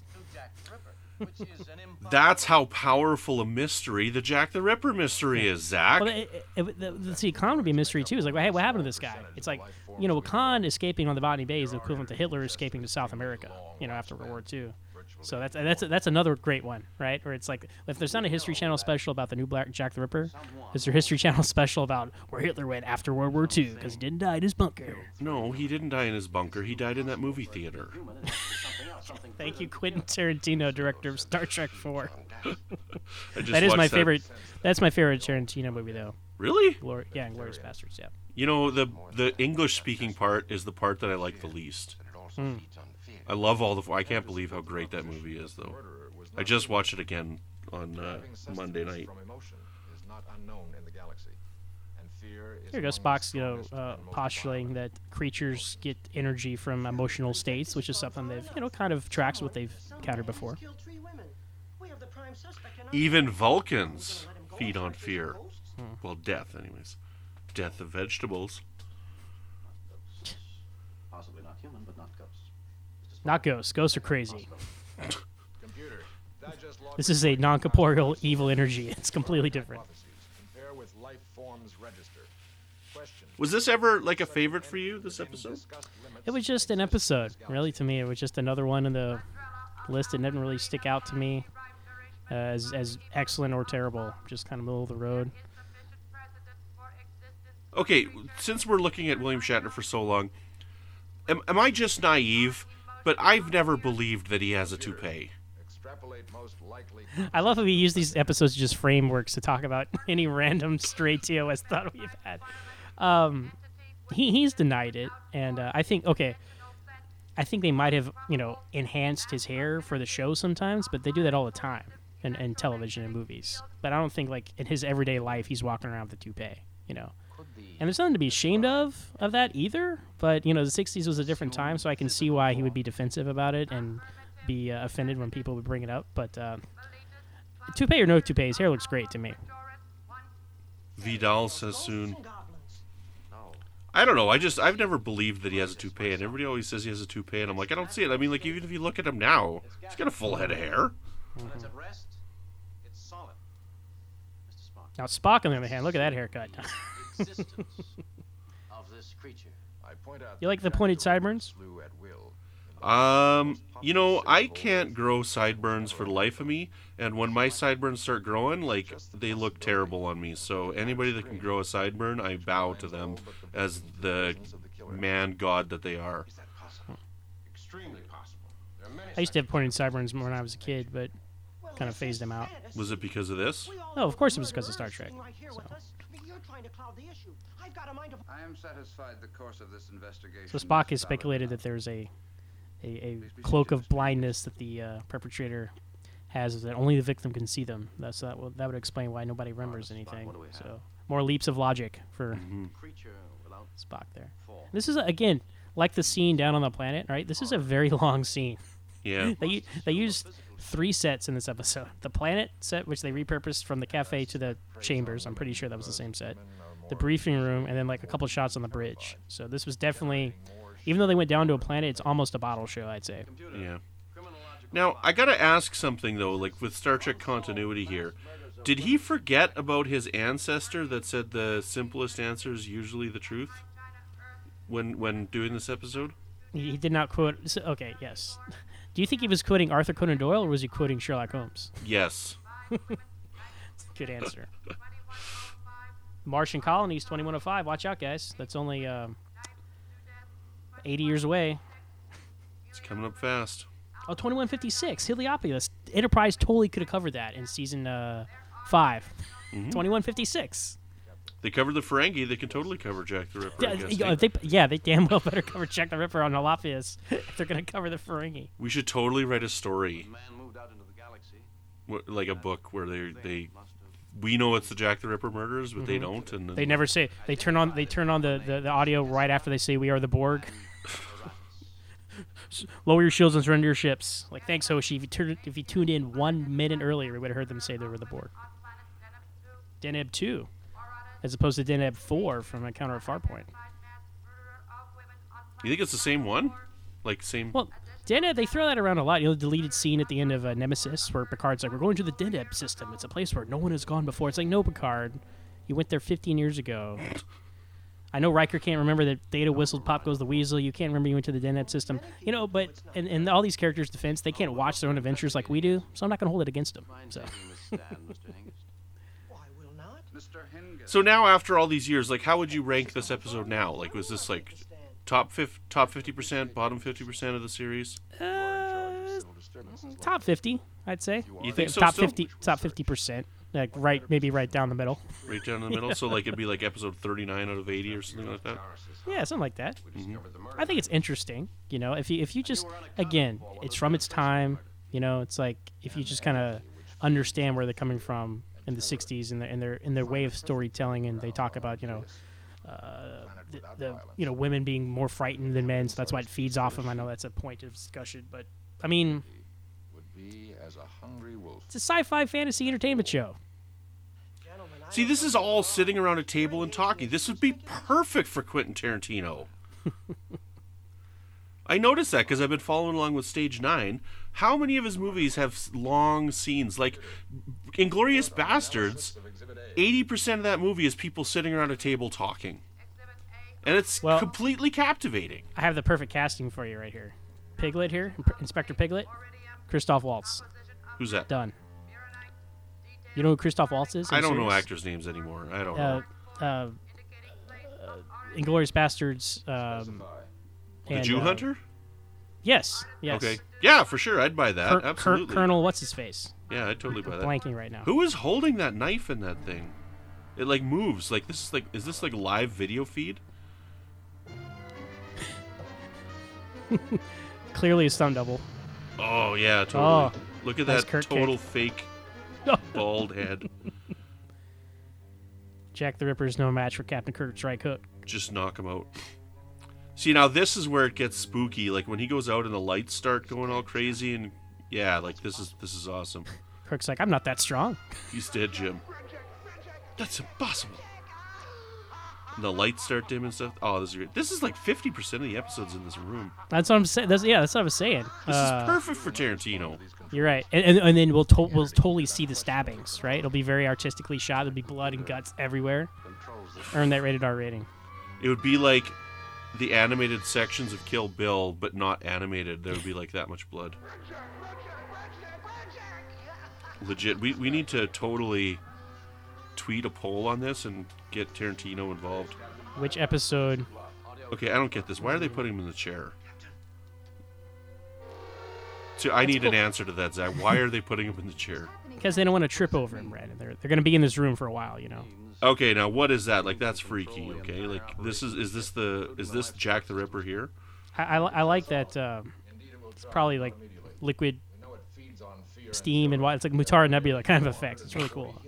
That's how powerful a mystery the Jack the Ripper mystery is, Zach. Well, see, Khan would be a mystery too. It's like, well, hey, what happened to this guy? It's like, Khan escaping on the Botany Bay is the equivalent to Hitler escaping to South America, after World War II. So that's another great one, right? Where it's like, if there's not a History Channel special about the new Black Jack the Ripper, is there a History Channel special about where Hitler went after World War II because he didn't die in his bunker? No, he didn't die in his bunker. He died in that movie theater. Thank you, Quentin Tarantino, director of Star Trek 4. That is my favorite. That's my favorite Tarantino movie, though. Really? Inglourious Basterds. Yeah. The English-speaking part is the part that I like the least. Mm. I love all the. I can't believe how great that movie is, though. I just watched it again on Monday night. Here goes Spock's, postulating that creatures get energy from emotional states, which is something they've, kind of tracks what they've encountered before. Even Vulcans feed on fear. Well, death, anyways. Death of vegetables. Possibly not human, but not ghosts. Not ghosts. Ghosts are crazy. This is a non-corporeal evil energy. It's completely different. Was this ever like a favorite for you, this episode? It was just an episode, really, to me. It was just another one in the list. It didn't really stick out to me as excellent or terrible. Just kind of middle of the road. Okay, since we're looking at William Shatner for so long, am I just naive? But I've never believed that he has a toupee. I love how we use these episodes as just frameworks to talk about any random stray TOS thought we've had. He's denied it, and I think, okay, I think they might have, enhanced his hair for the show sometimes, but they do that all the time in television and movies. But I don't think, like, in his everyday life, he's walking around with a toupee, And there's nothing to be ashamed of that either. But, the 60s was a different time, so I can see why he would be defensive about it and be offended when people would bring it up. But toupee or no toupee, his hair looks great to me. Vidal says soon. I don't know. I've never believed that he has a toupee, and everybody always says he has a toupee, and I'm like, I don't see it. I mean, like, even if you look at him now, he's got a full head of hair. When it's at rest, it's solid. Mr. Spock. Now Spock, on the other hand, look at that haircut. The existence of this creature. I point out You like the pointed sideburns? flew at will. I can't grow sideburns for the life of me, and when my sideburns start growing, like, they look terrible on me. So anybody that can grow a sideburn, I bow to them as the man god that they are. Is that possible? Extremely possible. There are many I used to have pointed sideburns when I was a kid, but kind of phased them out. Was it because of this? Oh, of course it was because of Star Trek. You're trying to cloud the issue. I've got a mind of... I am satisfied the course of this investigation. So Spock has speculated that there's a cloak of blindness that the perpetrator has, that only the victim can see them. That would explain why nobody remembers anything. So more leaps of logic for Creature without Spock there. fall. This is again like the scene down on the planet, right? This is a very long scene. Yeah. They used 3 sets in this episode. The planet set, which they repurposed from the cafe to the chambers. I'm pretty sure that was the same set. The briefing room, and then like a couple shots on the bridge. So this was definitely, even though they went down to a planet, it's almost a bottle show, I'd say. Yeah. Now, I gotta ask something, though, like with Star Trek continuity here. Did he forget about his ancestor that said the simplest answer is usually the truth when doing this episode? He did not quote... Okay, yes. Do you think he was quoting Arthur Conan Doyle, or was he quoting Sherlock Holmes? Yes. Good answer. Martian Colonies 2105. Watch out, guys. That's only 80 years away. It's coming up fast. Oh, 2156. Heliopolis. Enterprise totally could have covered that in season 5. 2156. They covered the Ferengi. They can totally cover Jack the Ripper. I guess. They damn well better cover Jack the Ripper on Heliopolis if they're going to cover the Ferengi. We should totally write a story, Man moved out into the galaxy. like a book where they we know it's the Jack the Ripper murders, but they don't. And They never say. They turn on the audio right after they say, "We are the Borg." Lower your shields and surrender your ships. Like, thanks, Hoshi. If you tuned in 1 minute earlier, we would have heard them say they were the Borg. Deneb 2, as opposed to Deneb 4 from Encounter at Farpoint. You think it's the same one? Like same? Well, Deneb, they throw that around a lot. The deleted scene at the end of Nemesis, where Picard's like, "We're going to the Deneb system. It's a place where no one has gone before." It's like, no, Picard, you went there 15 years ago. I know Riker can't remember that Data whistled, Pop goes the weasel. You can't remember you went to the Deneb system. But in all these characters' defense, they can't watch their own adventures like we do, so I'm not going to hold it against them. So. Why will not? Mr. Hingist. So now, after all these years, like, how would you rank this episode now? Like, was this like top 50%, bottom 50% of the series? Top 50, I'd say. You think so? Top Still? 50%. Like maybe right down the middle. Right down in the middle. So like it'd be like episode 39 out of 80 or something like that. Yeah, something like that. I think it's interesting. If you just, again, it's from its time. It's like if you just kind of understand where they're coming from in the 60s and in their way of storytelling, and they talk about the women being more frightened than men, so that's why it feeds off them. I know that's a point of discussion, but I mean, it's a sci-fi fantasy entertainment show. See, this is all sitting around a table and talking. This would be perfect for Quentin Tarantino. I noticed that because I've been following along with Stage 9. How many of his movies have long scenes? Like Inglourious Bastards, 80% of that movie is people sitting around a table talking. And it's completely captivating. I have the perfect casting for you right here. Piglet here, Inspector Piglet, Christoph Waltz. Who's that? Done. You know who Christoph Waltz is? I don't know actors' names anymore. I don't know. Inglourious Bastards. The Jew Hunter? Yes. Okay. Yeah, for sure. I'd buy that. Absolutely. Colonel what's his face? Yeah, I'd totally buy that. Blanking right now. Who is holding that knife in that thing? It like moves. Like this is like, is this like a live video feed? clearly a stunt double. Oh yeah, totally. Oh, Look at nice that Kirk total kick. fake bald head. Jack the Ripper's no match for Captain Kirk's right hook. Just knock him out. See, now this is where it gets spooky. Like when he goes out and the lights start going all crazy, and yeah, like this is awesome. Kirk's like, I'm not that strong. He's dead, Jim. That's impossible. And the lights start dim and stuff. Oh, this is great. This is like 50% of the episodes in this room. That's what I'm saying. That's what I was saying. This is perfect for Tarantino. You're right, and then we'll totally see the stabbings. Right, it'll be very artistically shot. There'll be blood and guts everywhere. Earn that rated R rating. It would be like the animated sections of Kill Bill, but not animated. There would be like that much blood. Legit. We need to totally tweet a poll on this and get Tarantino involved. Which episode? Okay, I don't get this. Why are they putting him in the chair? So I need an answer to that, Zach. Why are they putting him in the chair? Because they don't want to trip over him, Brandon. They're going to be in this room for a while, you know. Okay, now what is that? Like that's freaky. Okay, like this is this Jack the Ripper here? I like that. It's probably like liquid steam and it's like Mutara Nebula kind of effects. It's really cool.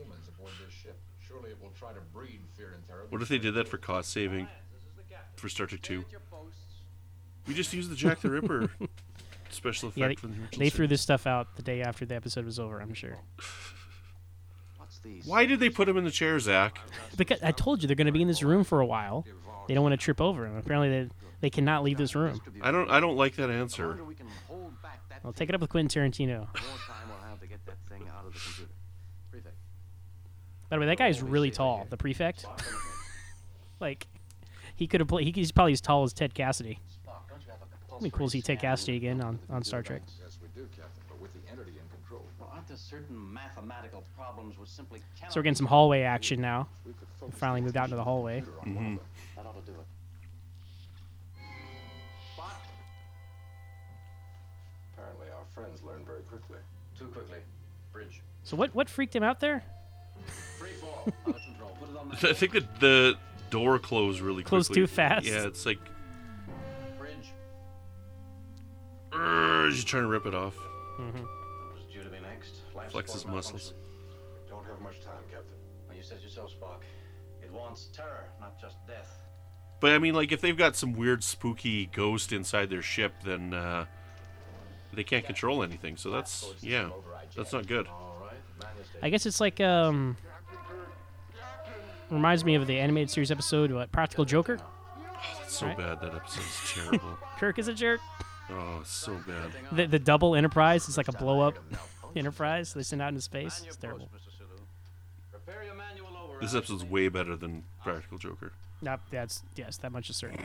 What if they did that for cost saving for Star Trek 2? We just used the Jack the Ripper special effect. Yeah, from the original they threw series. this stuff out the day after the episode was over, I'm sure. Why did they put him in the chair, Zach? Because I told you they're going to be in this room for a while. They don't want to trip over him. Apparently they cannot leave this room. I don't like that answer. I'll take it up with Quentin Tarantino. By the way, that guy's really tall. The prefect, like, he could have played. He's probably as tall as Ted Cassidy. It'd be cool to see Ted Cassidy again on Star Trek. Yes, we do, Captain, but with the entity in control. Well, aren't there certain mathematical problems which simply cannot... So we're getting some hallway action now. We finally moved out into the hallway. Mm-hmm. That ought to do it. Apparently, our friends learn very quickly. Too quickly. Bridge. So what freaked him out there? Free fall. Out of control. Put it on I think that the door closed really quickly. Closed too fast? Yeah, it's like Bridge. he's trying to rip it off. Mm-hmm. Was due to be next. Life Flex his support muscles. malfunction. Don't have much time, Captain. Well, you said yourself, Spock. It wants terror, not just death. But I mean, like, if they've got some weird, spooky ghost inside their ship, then they can't control anything. So that's that's not good. I guess it's like reminds me of the animated series episode, Practical Joker. Oh, that's so Right. bad. That episode's terrible. Kirk is a jerk. Oh, it's so bad. The double Enterprise is like a blow up Enterprise they send out into space. It's terrible. Prepare your manual over. This episode's way better than Practical Joker. Nope, yes, that much is certain.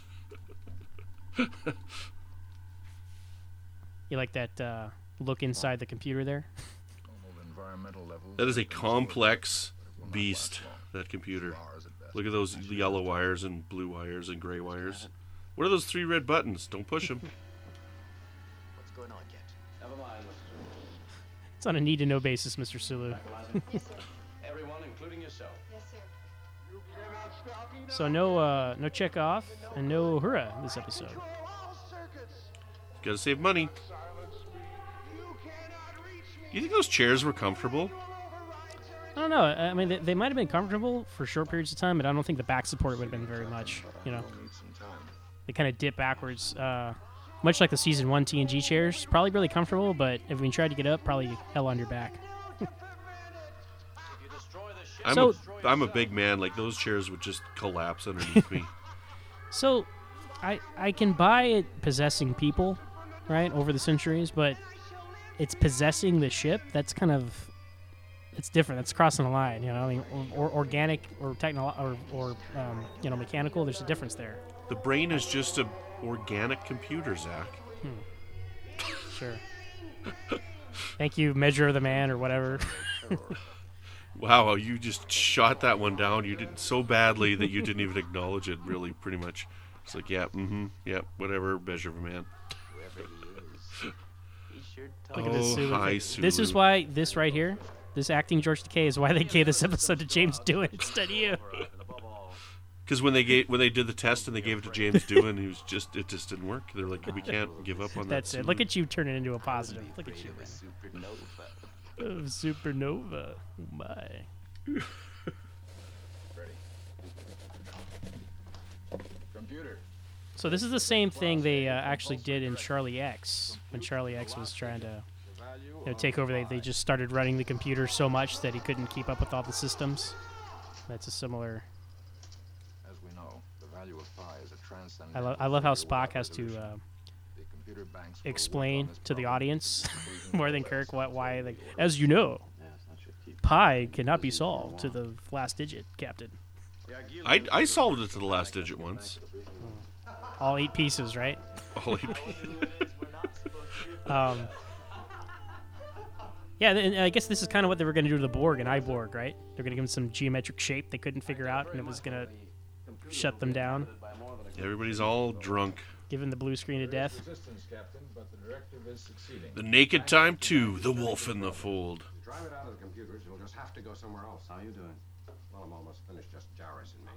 You like that look inside the computer there? That is a complex beast, that computer. Look at those yellow wires and blue wires and gray wires. What are those 3 red buttons? Don't push them. What's going on yet? Never mind, Mr. It's on a need-to-know basis, Mr. Sulu. Everyone, including yourself. Yes, sir. So no Chekhov and no Uhura this episode. Gotta save money. You think those chairs were comfortable? I don't know. I mean, they might have been comfortable for short periods of time, but I don't think the back support would have been very much. You know, they kind of dip backwards, much like the season 1 TNG chairs. Probably really comfortable, but if we tried to get up, probably hell on your back. I'm a big man. Like, those chairs would just collapse underneath me. So, I can buy it possessing people, right, over the centuries, but it's possessing the ship. That's kind of, it's different. That's crossing the line, you know. I mean, or organic or mechanical. There's a difference there. The brain is just a organic computer, Zach. Sure. Thank you, Measure of the Man or whatever. Wow, you just shot that one down. You did so badly that you didn't even acknowledge it, really, pretty much. It's like, whatever, Measure of a Man. Look at this, Sulu. Hi, This Sulu. is why, this right here, this acting George Takei is why they gave this episode to James Doohan instead of you. Because when they did the test and they gave it to James Doohan, it just didn't work. They're like, we can't give up on that. That's it. Look at you turn it into a positive. Look at you. Supernova. Oh my. Computer. So this is the same thing they actually did in Charlie X. When Charlie X was trying to take over, they just started running the computer so much that he couldn't keep up with all the systems. That's a similar... As we know, the value of pi is a transcendental... I love how Spock has to explain to the audience more than Kirk why. Like, as you know, pi cannot be solved to the last digit, Captain. I solved it to the last digit once. All 8 pieces, right? All 8 pieces. Yeah, and I guess this is kind of what they were going to do to the Borg and Iborg, right? They're going to give them some geometric shape they couldn't figure out, and it was going to shut them down. Everybody's all drunk. Give them the blue screen of death. The Naked Time 2, The Wolf in the Fold. Drive it out of the computers, you'll just have to go somewhere else. How are you doing? Well, I'm almost finished, just Jarvis and me.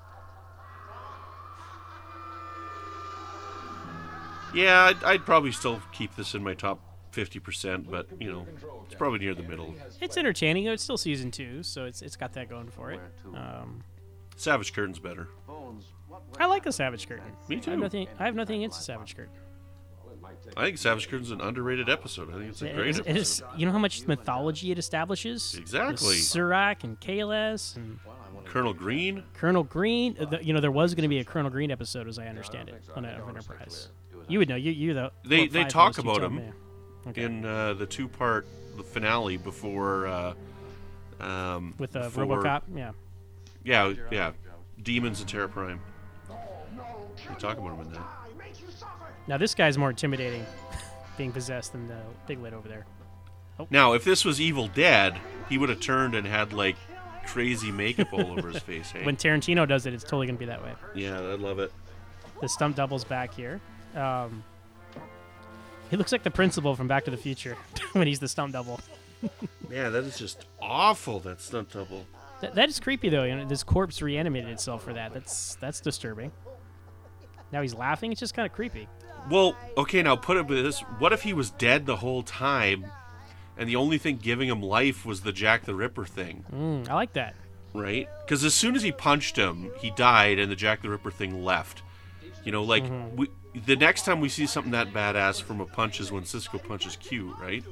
Yeah, I'd probably still keep this in my top 50%, but, it's probably near the middle. It's entertaining. It's still season 2, so it's got that going for it. Savage Curtain's better. I like the Savage Curtain. Me too. I have nothing against the Savage Curtain. I think Savage Curtain's an underrated episode. I think it's a great episode. You know how much mythology it establishes? Exactly. With Surak and Kahless and Colonel Green. Colonel Green. There was going to be a Colonel Green episode, as I understand it, on Enterprise. You would know. You're the. They talk about him in the 2-part finale before. With RoboCop, yeah. Yeah. Demons and Terra Prime. They talk about him in that. Now this guy's more intimidating, being possessed than the big lid over there. Oh. Now, if this was Evil Dead, he would have turned and had like crazy makeup all over his face. Hey? When Tarantino does it, it's totally gonna be that way. Yeah, I love it. The stunt double's back here. He looks like the principal from Back to the Future when he's the stunt double. Man, that is just awful. That stunt double. That is creepy though. This corpse reanimated itself for that. That's disturbing. Now he's laughing. It's just kind of creepy. Well, okay, now put it with this. What if he was dead the whole time, and the only thing giving him life was the Jack the Ripper thing? I like that. Right? Because as soon as he punched him, he died, and the Jack the Ripper thing left. The next time we see something that badass from a punch is when Sisko punches Q, right?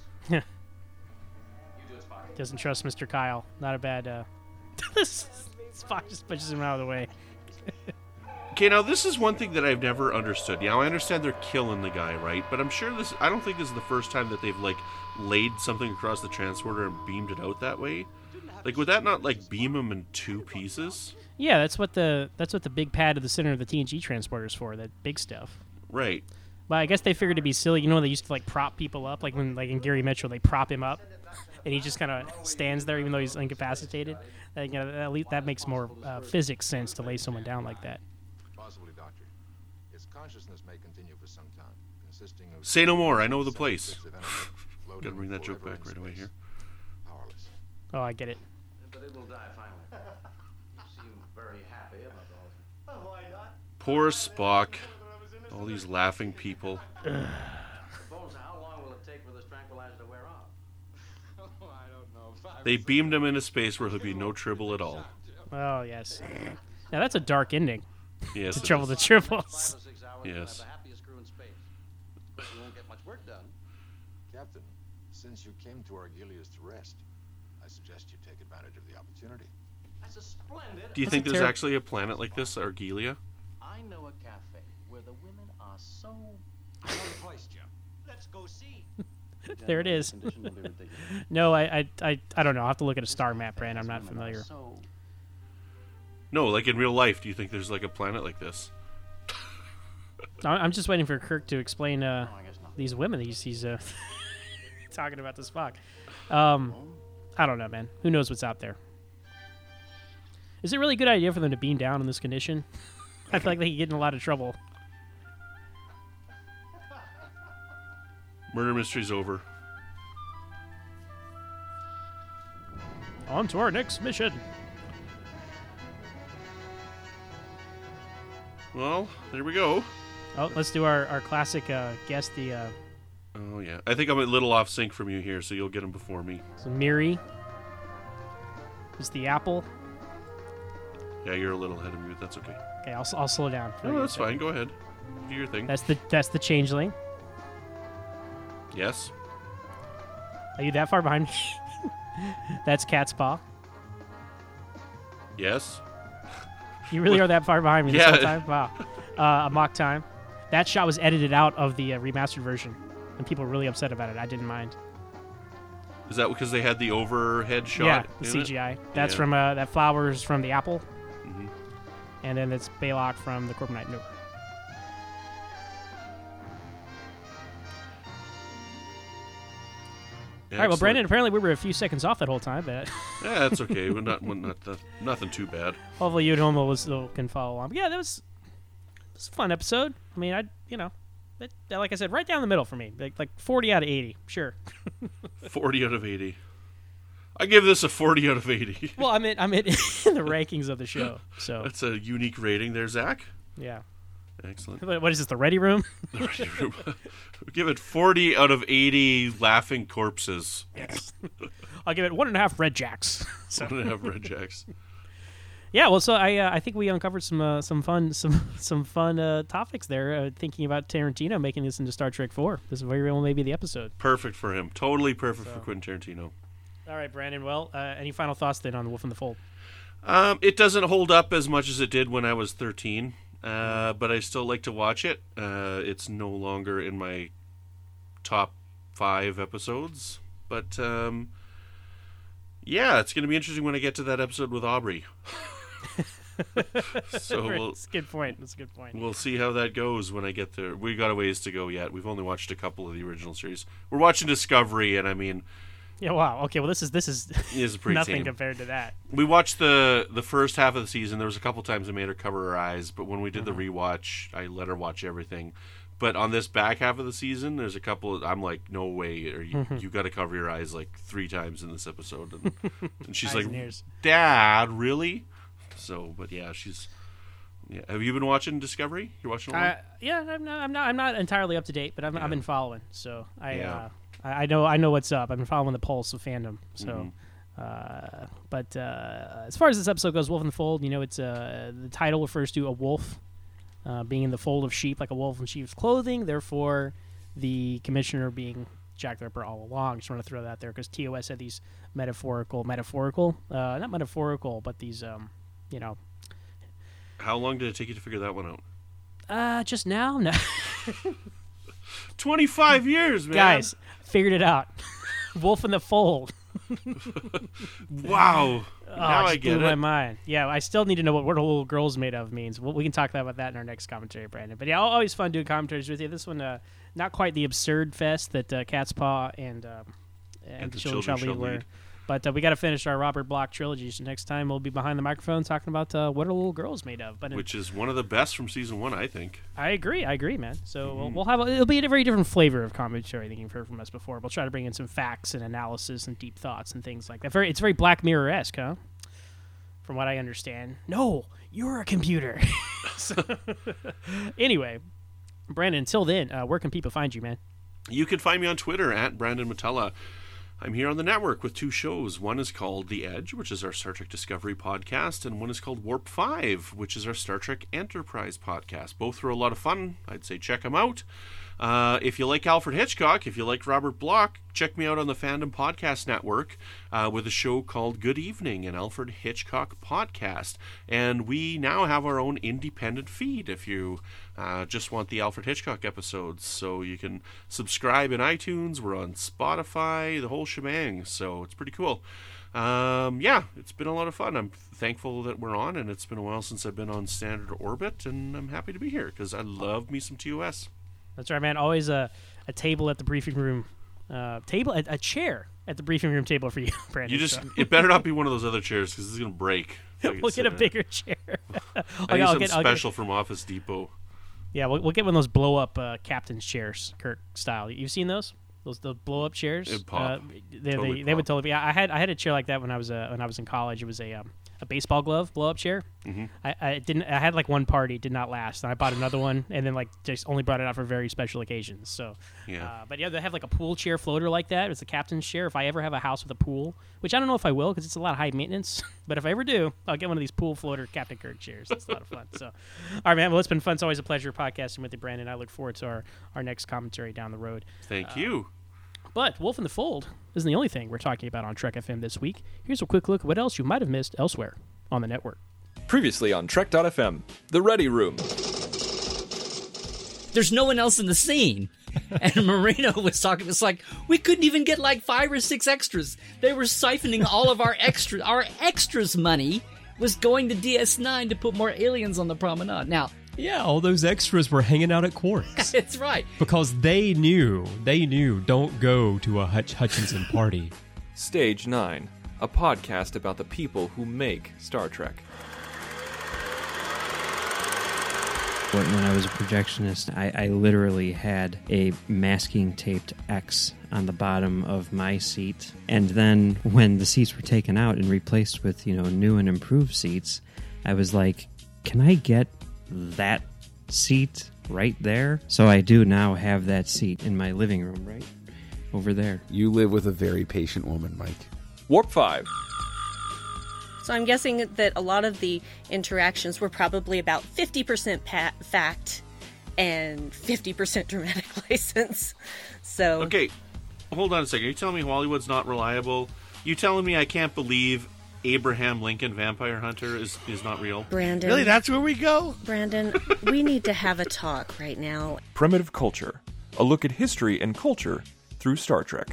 Doesn't trust Mr. Kyle. Not a bad... Spock just pushes him out of the way. Okay, now this is one thing that I've never understood. Now I understand they're killing the guy, right? But I don't think this is the first time that they've laid something across the transporter and beamed it out that way. Would that not beam him in 2 pieces? Yeah, that's what the big pad at the center of the TNG transporter is for. That big stuff. Right. But I guess they figured it'd be silly. They used to prop people up, like when in Gary Mitchell they prop him up, and he just kind of stands there even though he's incapacitated. At least that makes more physics sense to lay someone down like that. Possibly, Doctor. Its consciousness may continue for some time, consisting of... Say no more. I know the place. Gotta bring that joke back right away here. Powerless. Oh, I get it. But it will die finally. You seem very happy about all of it. Why not? Poor Spock. All these laughing people. Bones, how long will it take for this tranquilizer to wear off? I don't know. They beamed him into space where there'll be no Tribble at all. Oh, yes. Now, that's a dark ending. Yes, to Trouble the Tribbles. Yes. The happiest crew in space. But you won't get much work done. Captain, since you came to Argelius to rest, I suggest you take advantage of the opportunity. That's a splendid... Do you think there's actually a planet like this, Argelia? I know a cafe where the women are so... Another place, Jim. Let's go see. There it is. No, I don't know. I'll have to look at a star map, Brand. I'm not familiar. No, in real life, do you think there's a planet like this? I'm just waiting for Kirk to explain these women he's talking about the Spock. I don't know, man. Who knows what's out there? Is it really a good idea for them to beam down in this condition? I feel like they could get in a lot of trouble. Murder mystery's over. On to our next mission. Well, there we go. Oh, let's do our classic guess. Oh, yeah. I think I'm a little off sync from you here, so you'll get them before me. So Miri is the apple. Yeah, you're a little ahead of me, but that's okay. Okay, I'll slow down. Oh, that's fine. Go ahead. Do your thing. That's the changeling. Yes. Are you that far behind me? That's Cat's Paw. Yes. You really are that far behind me this Yeah. whole time? Wow. Amok Time. That shot was edited out of the remastered version, and people were really upset about it. I didn't mind. Is that because they had the overhead shot? Yeah, the in it? CGI. That's Yeah. from that flowers from the apple, Mhm. and then it's Baylock from the Corbomite Note. All right, well, Brandon, apparently we were a few seconds off that whole time, but Yeah, that's okay. We're nothing too bad. hopefully you at home can follow along. But yeah, it was a fun episode. I mean, like I said, right down the middle for me, like 40 out of 80, sure. 40 out of 80. I give this a 40 out of 80. Well, I'm in the rankings of the show, so That's a unique rating there, Zach. yeah. Excellent. What is this, the Ready Room? Give it 40 out of 80 laughing corpses. Yes. I'll give it 1.5 Red Jacks. So. 1.5 Red Jacks. Yeah, well, so I think we uncovered some fun topics there. Thinking about Tarantino making this into Star Trek 4. This is very well maybe the episode. Perfect for him. Totally perfect for Quentin Tarantino. All right, Brandon. Well, any final thoughts then on The Wolf in the Fold? It doesn't hold up as much as it did when I was 13, but I still like to watch it. It's no longer in my top 5 episodes, but yeah, it's going to be interesting when I get to that episode with Aubrey. So That's a good point. That's a good point. We'll see how that goes when I get there. We got a ways to go yet. We've only watched a couple of the original series. We're watching Discovery, and I mean, yeah, wow. Okay, well, this is pretty nothing tame. compared to that. We watched the first half of the season. There was a couple times I made her cover her eyes, but when we did the rewatch, I let her watch everything. But on this back half of the season, there's a couple. I'm like, no way, or you got to cover your eyes like 3 times in this episode, and she's like, Dad, really? So, but yeah, she's. Yeah, have you been watching Discovery? You're watching along? Yeah, I'm not entirely up to date, but I've been following. So I know what's up. I've been following the pulse of fandom. So, but as far as this episode goes, Wolf in the Fold, it's the title refers to a wolf being in the fold of sheep, like a wolf in sheep's clothing. Therefore, the commissioner being Jack the Ripper all along. Just want to throw that there because TOS had these not metaphorical, but these How long did it take you to figure that one out? Just now. No. 25 years, man. Guys, figured it out. Wolf in the Fold. Wow. Now I get blew it. my mind. Yeah, I still need to know what a little girl's made of means. We can talk about that in our next commentary, Brandon. But yeah, always fun doing commentaries with you. This one, not quite the absurd fest that Cat's Paw and the Children Shall Lead were. But we got to finish our Robert Bloch trilogy. So next time we'll be behind the microphone talking about what are little girls made of. Which is one of the best from season 1, I think. I agree, man. So we'll have it'll be a very different flavor of commentary than you've heard from us before. We'll try to bring in some facts and analysis and deep thoughts and things like that. It's very Black Mirror-esque, huh? From what I understand. No, you're a computer. Anyway, Brandon, until then, where can people find you, man? You can find me on Twitter at Brandon Matella. I'm here on the network with 2 shows. One is called The Edge, which is our Star Trek Discovery podcast, and one is called Warp 5, which is our Star Trek Enterprise podcast. Both are a lot of fun. I'd say check them out. If you like Alfred Hitchcock, if you like Robert Bloch, check me out on the Fandom Podcast Network with a show called Good Evening, an Alfred Hitchcock podcast. And we now have our own independent feed if you just want the Alfred Hitchcock episodes. So you can subscribe in iTunes. We're on Spotify, the whole shebang. So it's pretty cool. Yeah, it's been a lot of fun. I'm thankful that we're on, and it's been a while since I've been on Standard Orbit, and I'm happy to be here because I love me some TOS. That's right, man. Always a table at the briefing room, a chair at the briefing room table for you, Brandon. It better not be one of those other chairs because it's gonna break. We'll get a bigger chair. I need something special from Office Depot. Yeah, we'll get one of those blow up captain's chairs, Kirk style. You've seen those? the blow up chairs. It'd pop. They Totally would totally. I had a chair like that when I was in college. It was a baseball glove blow up chair. Mm-hmm. I had like one party, did not last, and I bought another one, and then like just only brought it out for very special occasions. So Yeah. But yeah, they have like a pool chair floater like that. It's a captain's chair. If I ever have a house with a pool, which I don't know if I will because it's a lot of high maintenance, but if I ever do, I'll get one of these pool floater Captain Kirk chairs. It's a lot of fun. So, all right, man. Well, it's been fun. It's always a pleasure podcasting with you, Brandon. I look forward to our next commentary down the road. Thank you. But Wolf in the Fold isn't the only thing we're talking about on Trek FM this week. Here's a quick look at what else you might have missed elsewhere on the network. Previously on Trek.fm, The Ready Room. There's no one else in the scene. And Marino was talking, it's like, we couldn't even get like 5 or 6 extras. They were siphoning all of our extras money was going to DS9 to put more aliens on the promenade. Now, yeah, all those extras were hanging out at Quark's. That's right. Because they knew, don't go to a Hutch Hutchinson party. Stage 9, a podcast about the people who make Star Trek. When I was a projectionist, I literally had a masking taped X on the bottom of my seat. And then when the seats were taken out and replaced with, new and improved seats, I was like, can I get that seat right there? So I do now have that seat in my living room right over there. You live with a very patient woman, Mike. Warp 5. So I'm guessing that a lot of the interactions were probably about 50% fact and 50% dramatic license. So okay, hold on a second. Are you telling me Hollywood's not reliable? You telling me I can't believe Abraham Lincoln Vampire Hunter is not real? Brandon. Really? That's where we go? Brandon, we need to have a talk right now. Primitive Culture, a look at history and culture through Star Trek.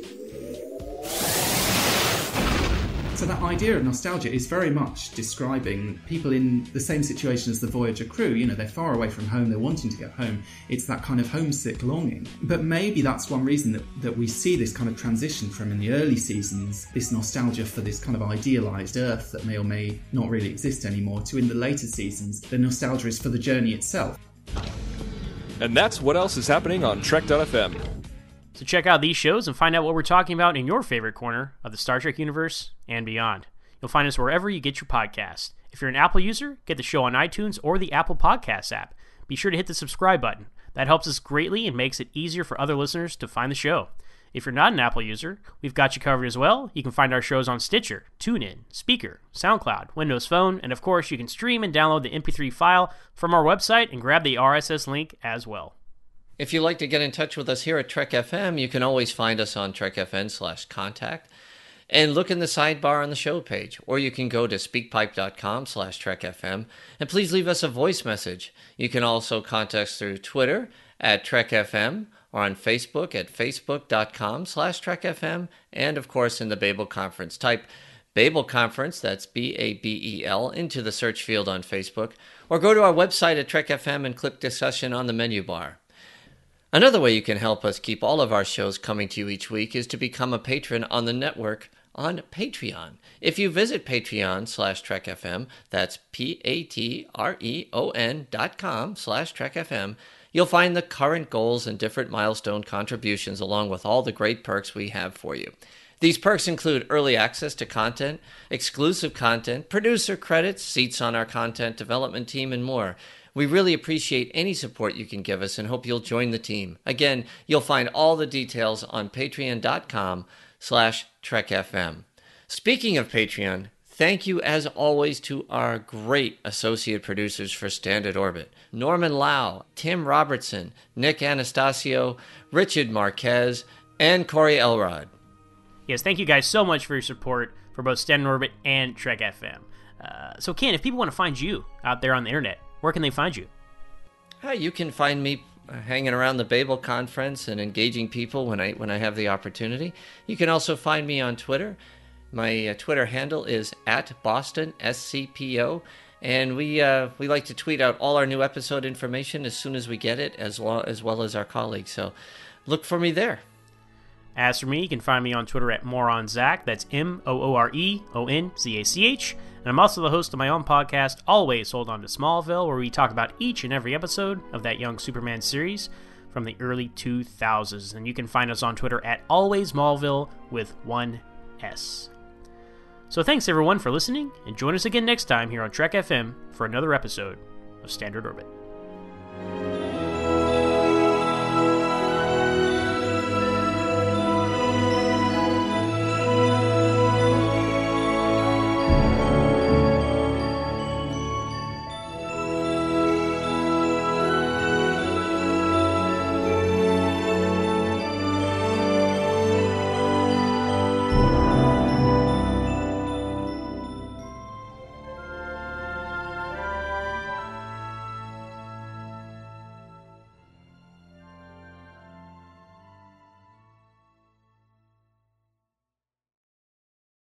So that idea of nostalgia is very much describing people in the same situation as the Voyager crew. They're far away from home, they're wanting to get home. It's that kind of homesick longing. But maybe that's one reason that we see this kind of transition from, in the early seasons, this nostalgia for this kind of idealised Earth that may or may not really exist anymore, to in the later seasons, the nostalgia is for the journey itself. And that's what else is happening on Trek.fm. So check out these shows and find out what we're talking about in your favorite corner of the Star Trek universe and beyond. You'll find us wherever you get your podcasts. If you're an Apple user, get the show on iTunes or the Apple Podcasts app. Be sure to hit the subscribe button. That helps us greatly and makes it easier for other listeners to find the show. If you're not an Apple user, we've got you covered as well. You can find our shows on Stitcher, TuneIn, Speaker, SoundCloud, Windows Phone, and of course you can stream and download the MP3 file from our website and grab the RSS link as well. If you'd like to get in touch with us here at Trek FM, you can always find us on trekfn/contact and look in the sidebar on the show page. Or you can go to speakpipe.com/trekfm and please leave us a voice message. You can also contact us through Twitter at TrekFM or on Facebook at facebook.com/TrekFM and of course in the Babel Conference. Type Babel Conference, that's BABEL, into the search field on Facebook or go to our website at Trek FM and click discussion on the menu bar. Another way you can help us keep all of our shows coming to you each week is to become a patron on the network on Patreon. If you visit patreon.com/TrekFM, that's patreon.com/TrekFM, you'll find the current goals and different milestone contributions along with all the great perks we have for you. These perks include early access to content, exclusive content, producer credits, seats on our content development team, and more. We really appreciate any support you can give us and hope you'll join the team. Again, you'll find all the details on patreon.com/TrekFM. Speaking of Patreon, thank you as always to our great associate producers for Standard Orbit, Norman Lau, Tim Robertson, Nick Anastasio, Richard Marquez, and Corey Elrod. Yes, thank you guys so much for your support for both Standard Orbit and Trek FM. So Ken, if people want to find you out there on the internet, where can they find you? You can find me hanging around the Babel Conference and engaging people when I have the opportunity. You can also find me on Twitter. My Twitter handle is @BostonSCPO, and we like to tweet out all our new episode information as soon as we get it, as well as our colleagues. So look for me there. As for me, you can find me on Twitter @MoronZach. That's MOOREONZACH. And I'm also the host of my own podcast, Always Hold On to Smallville, where we talk about each and every episode of that young Superman series, from the early 2000s. And you can find us on Twitter at AlwaysMallville with one S. So thanks everyone for listening, and join us again next time here on Trek FM for another episode of Standard Orbit.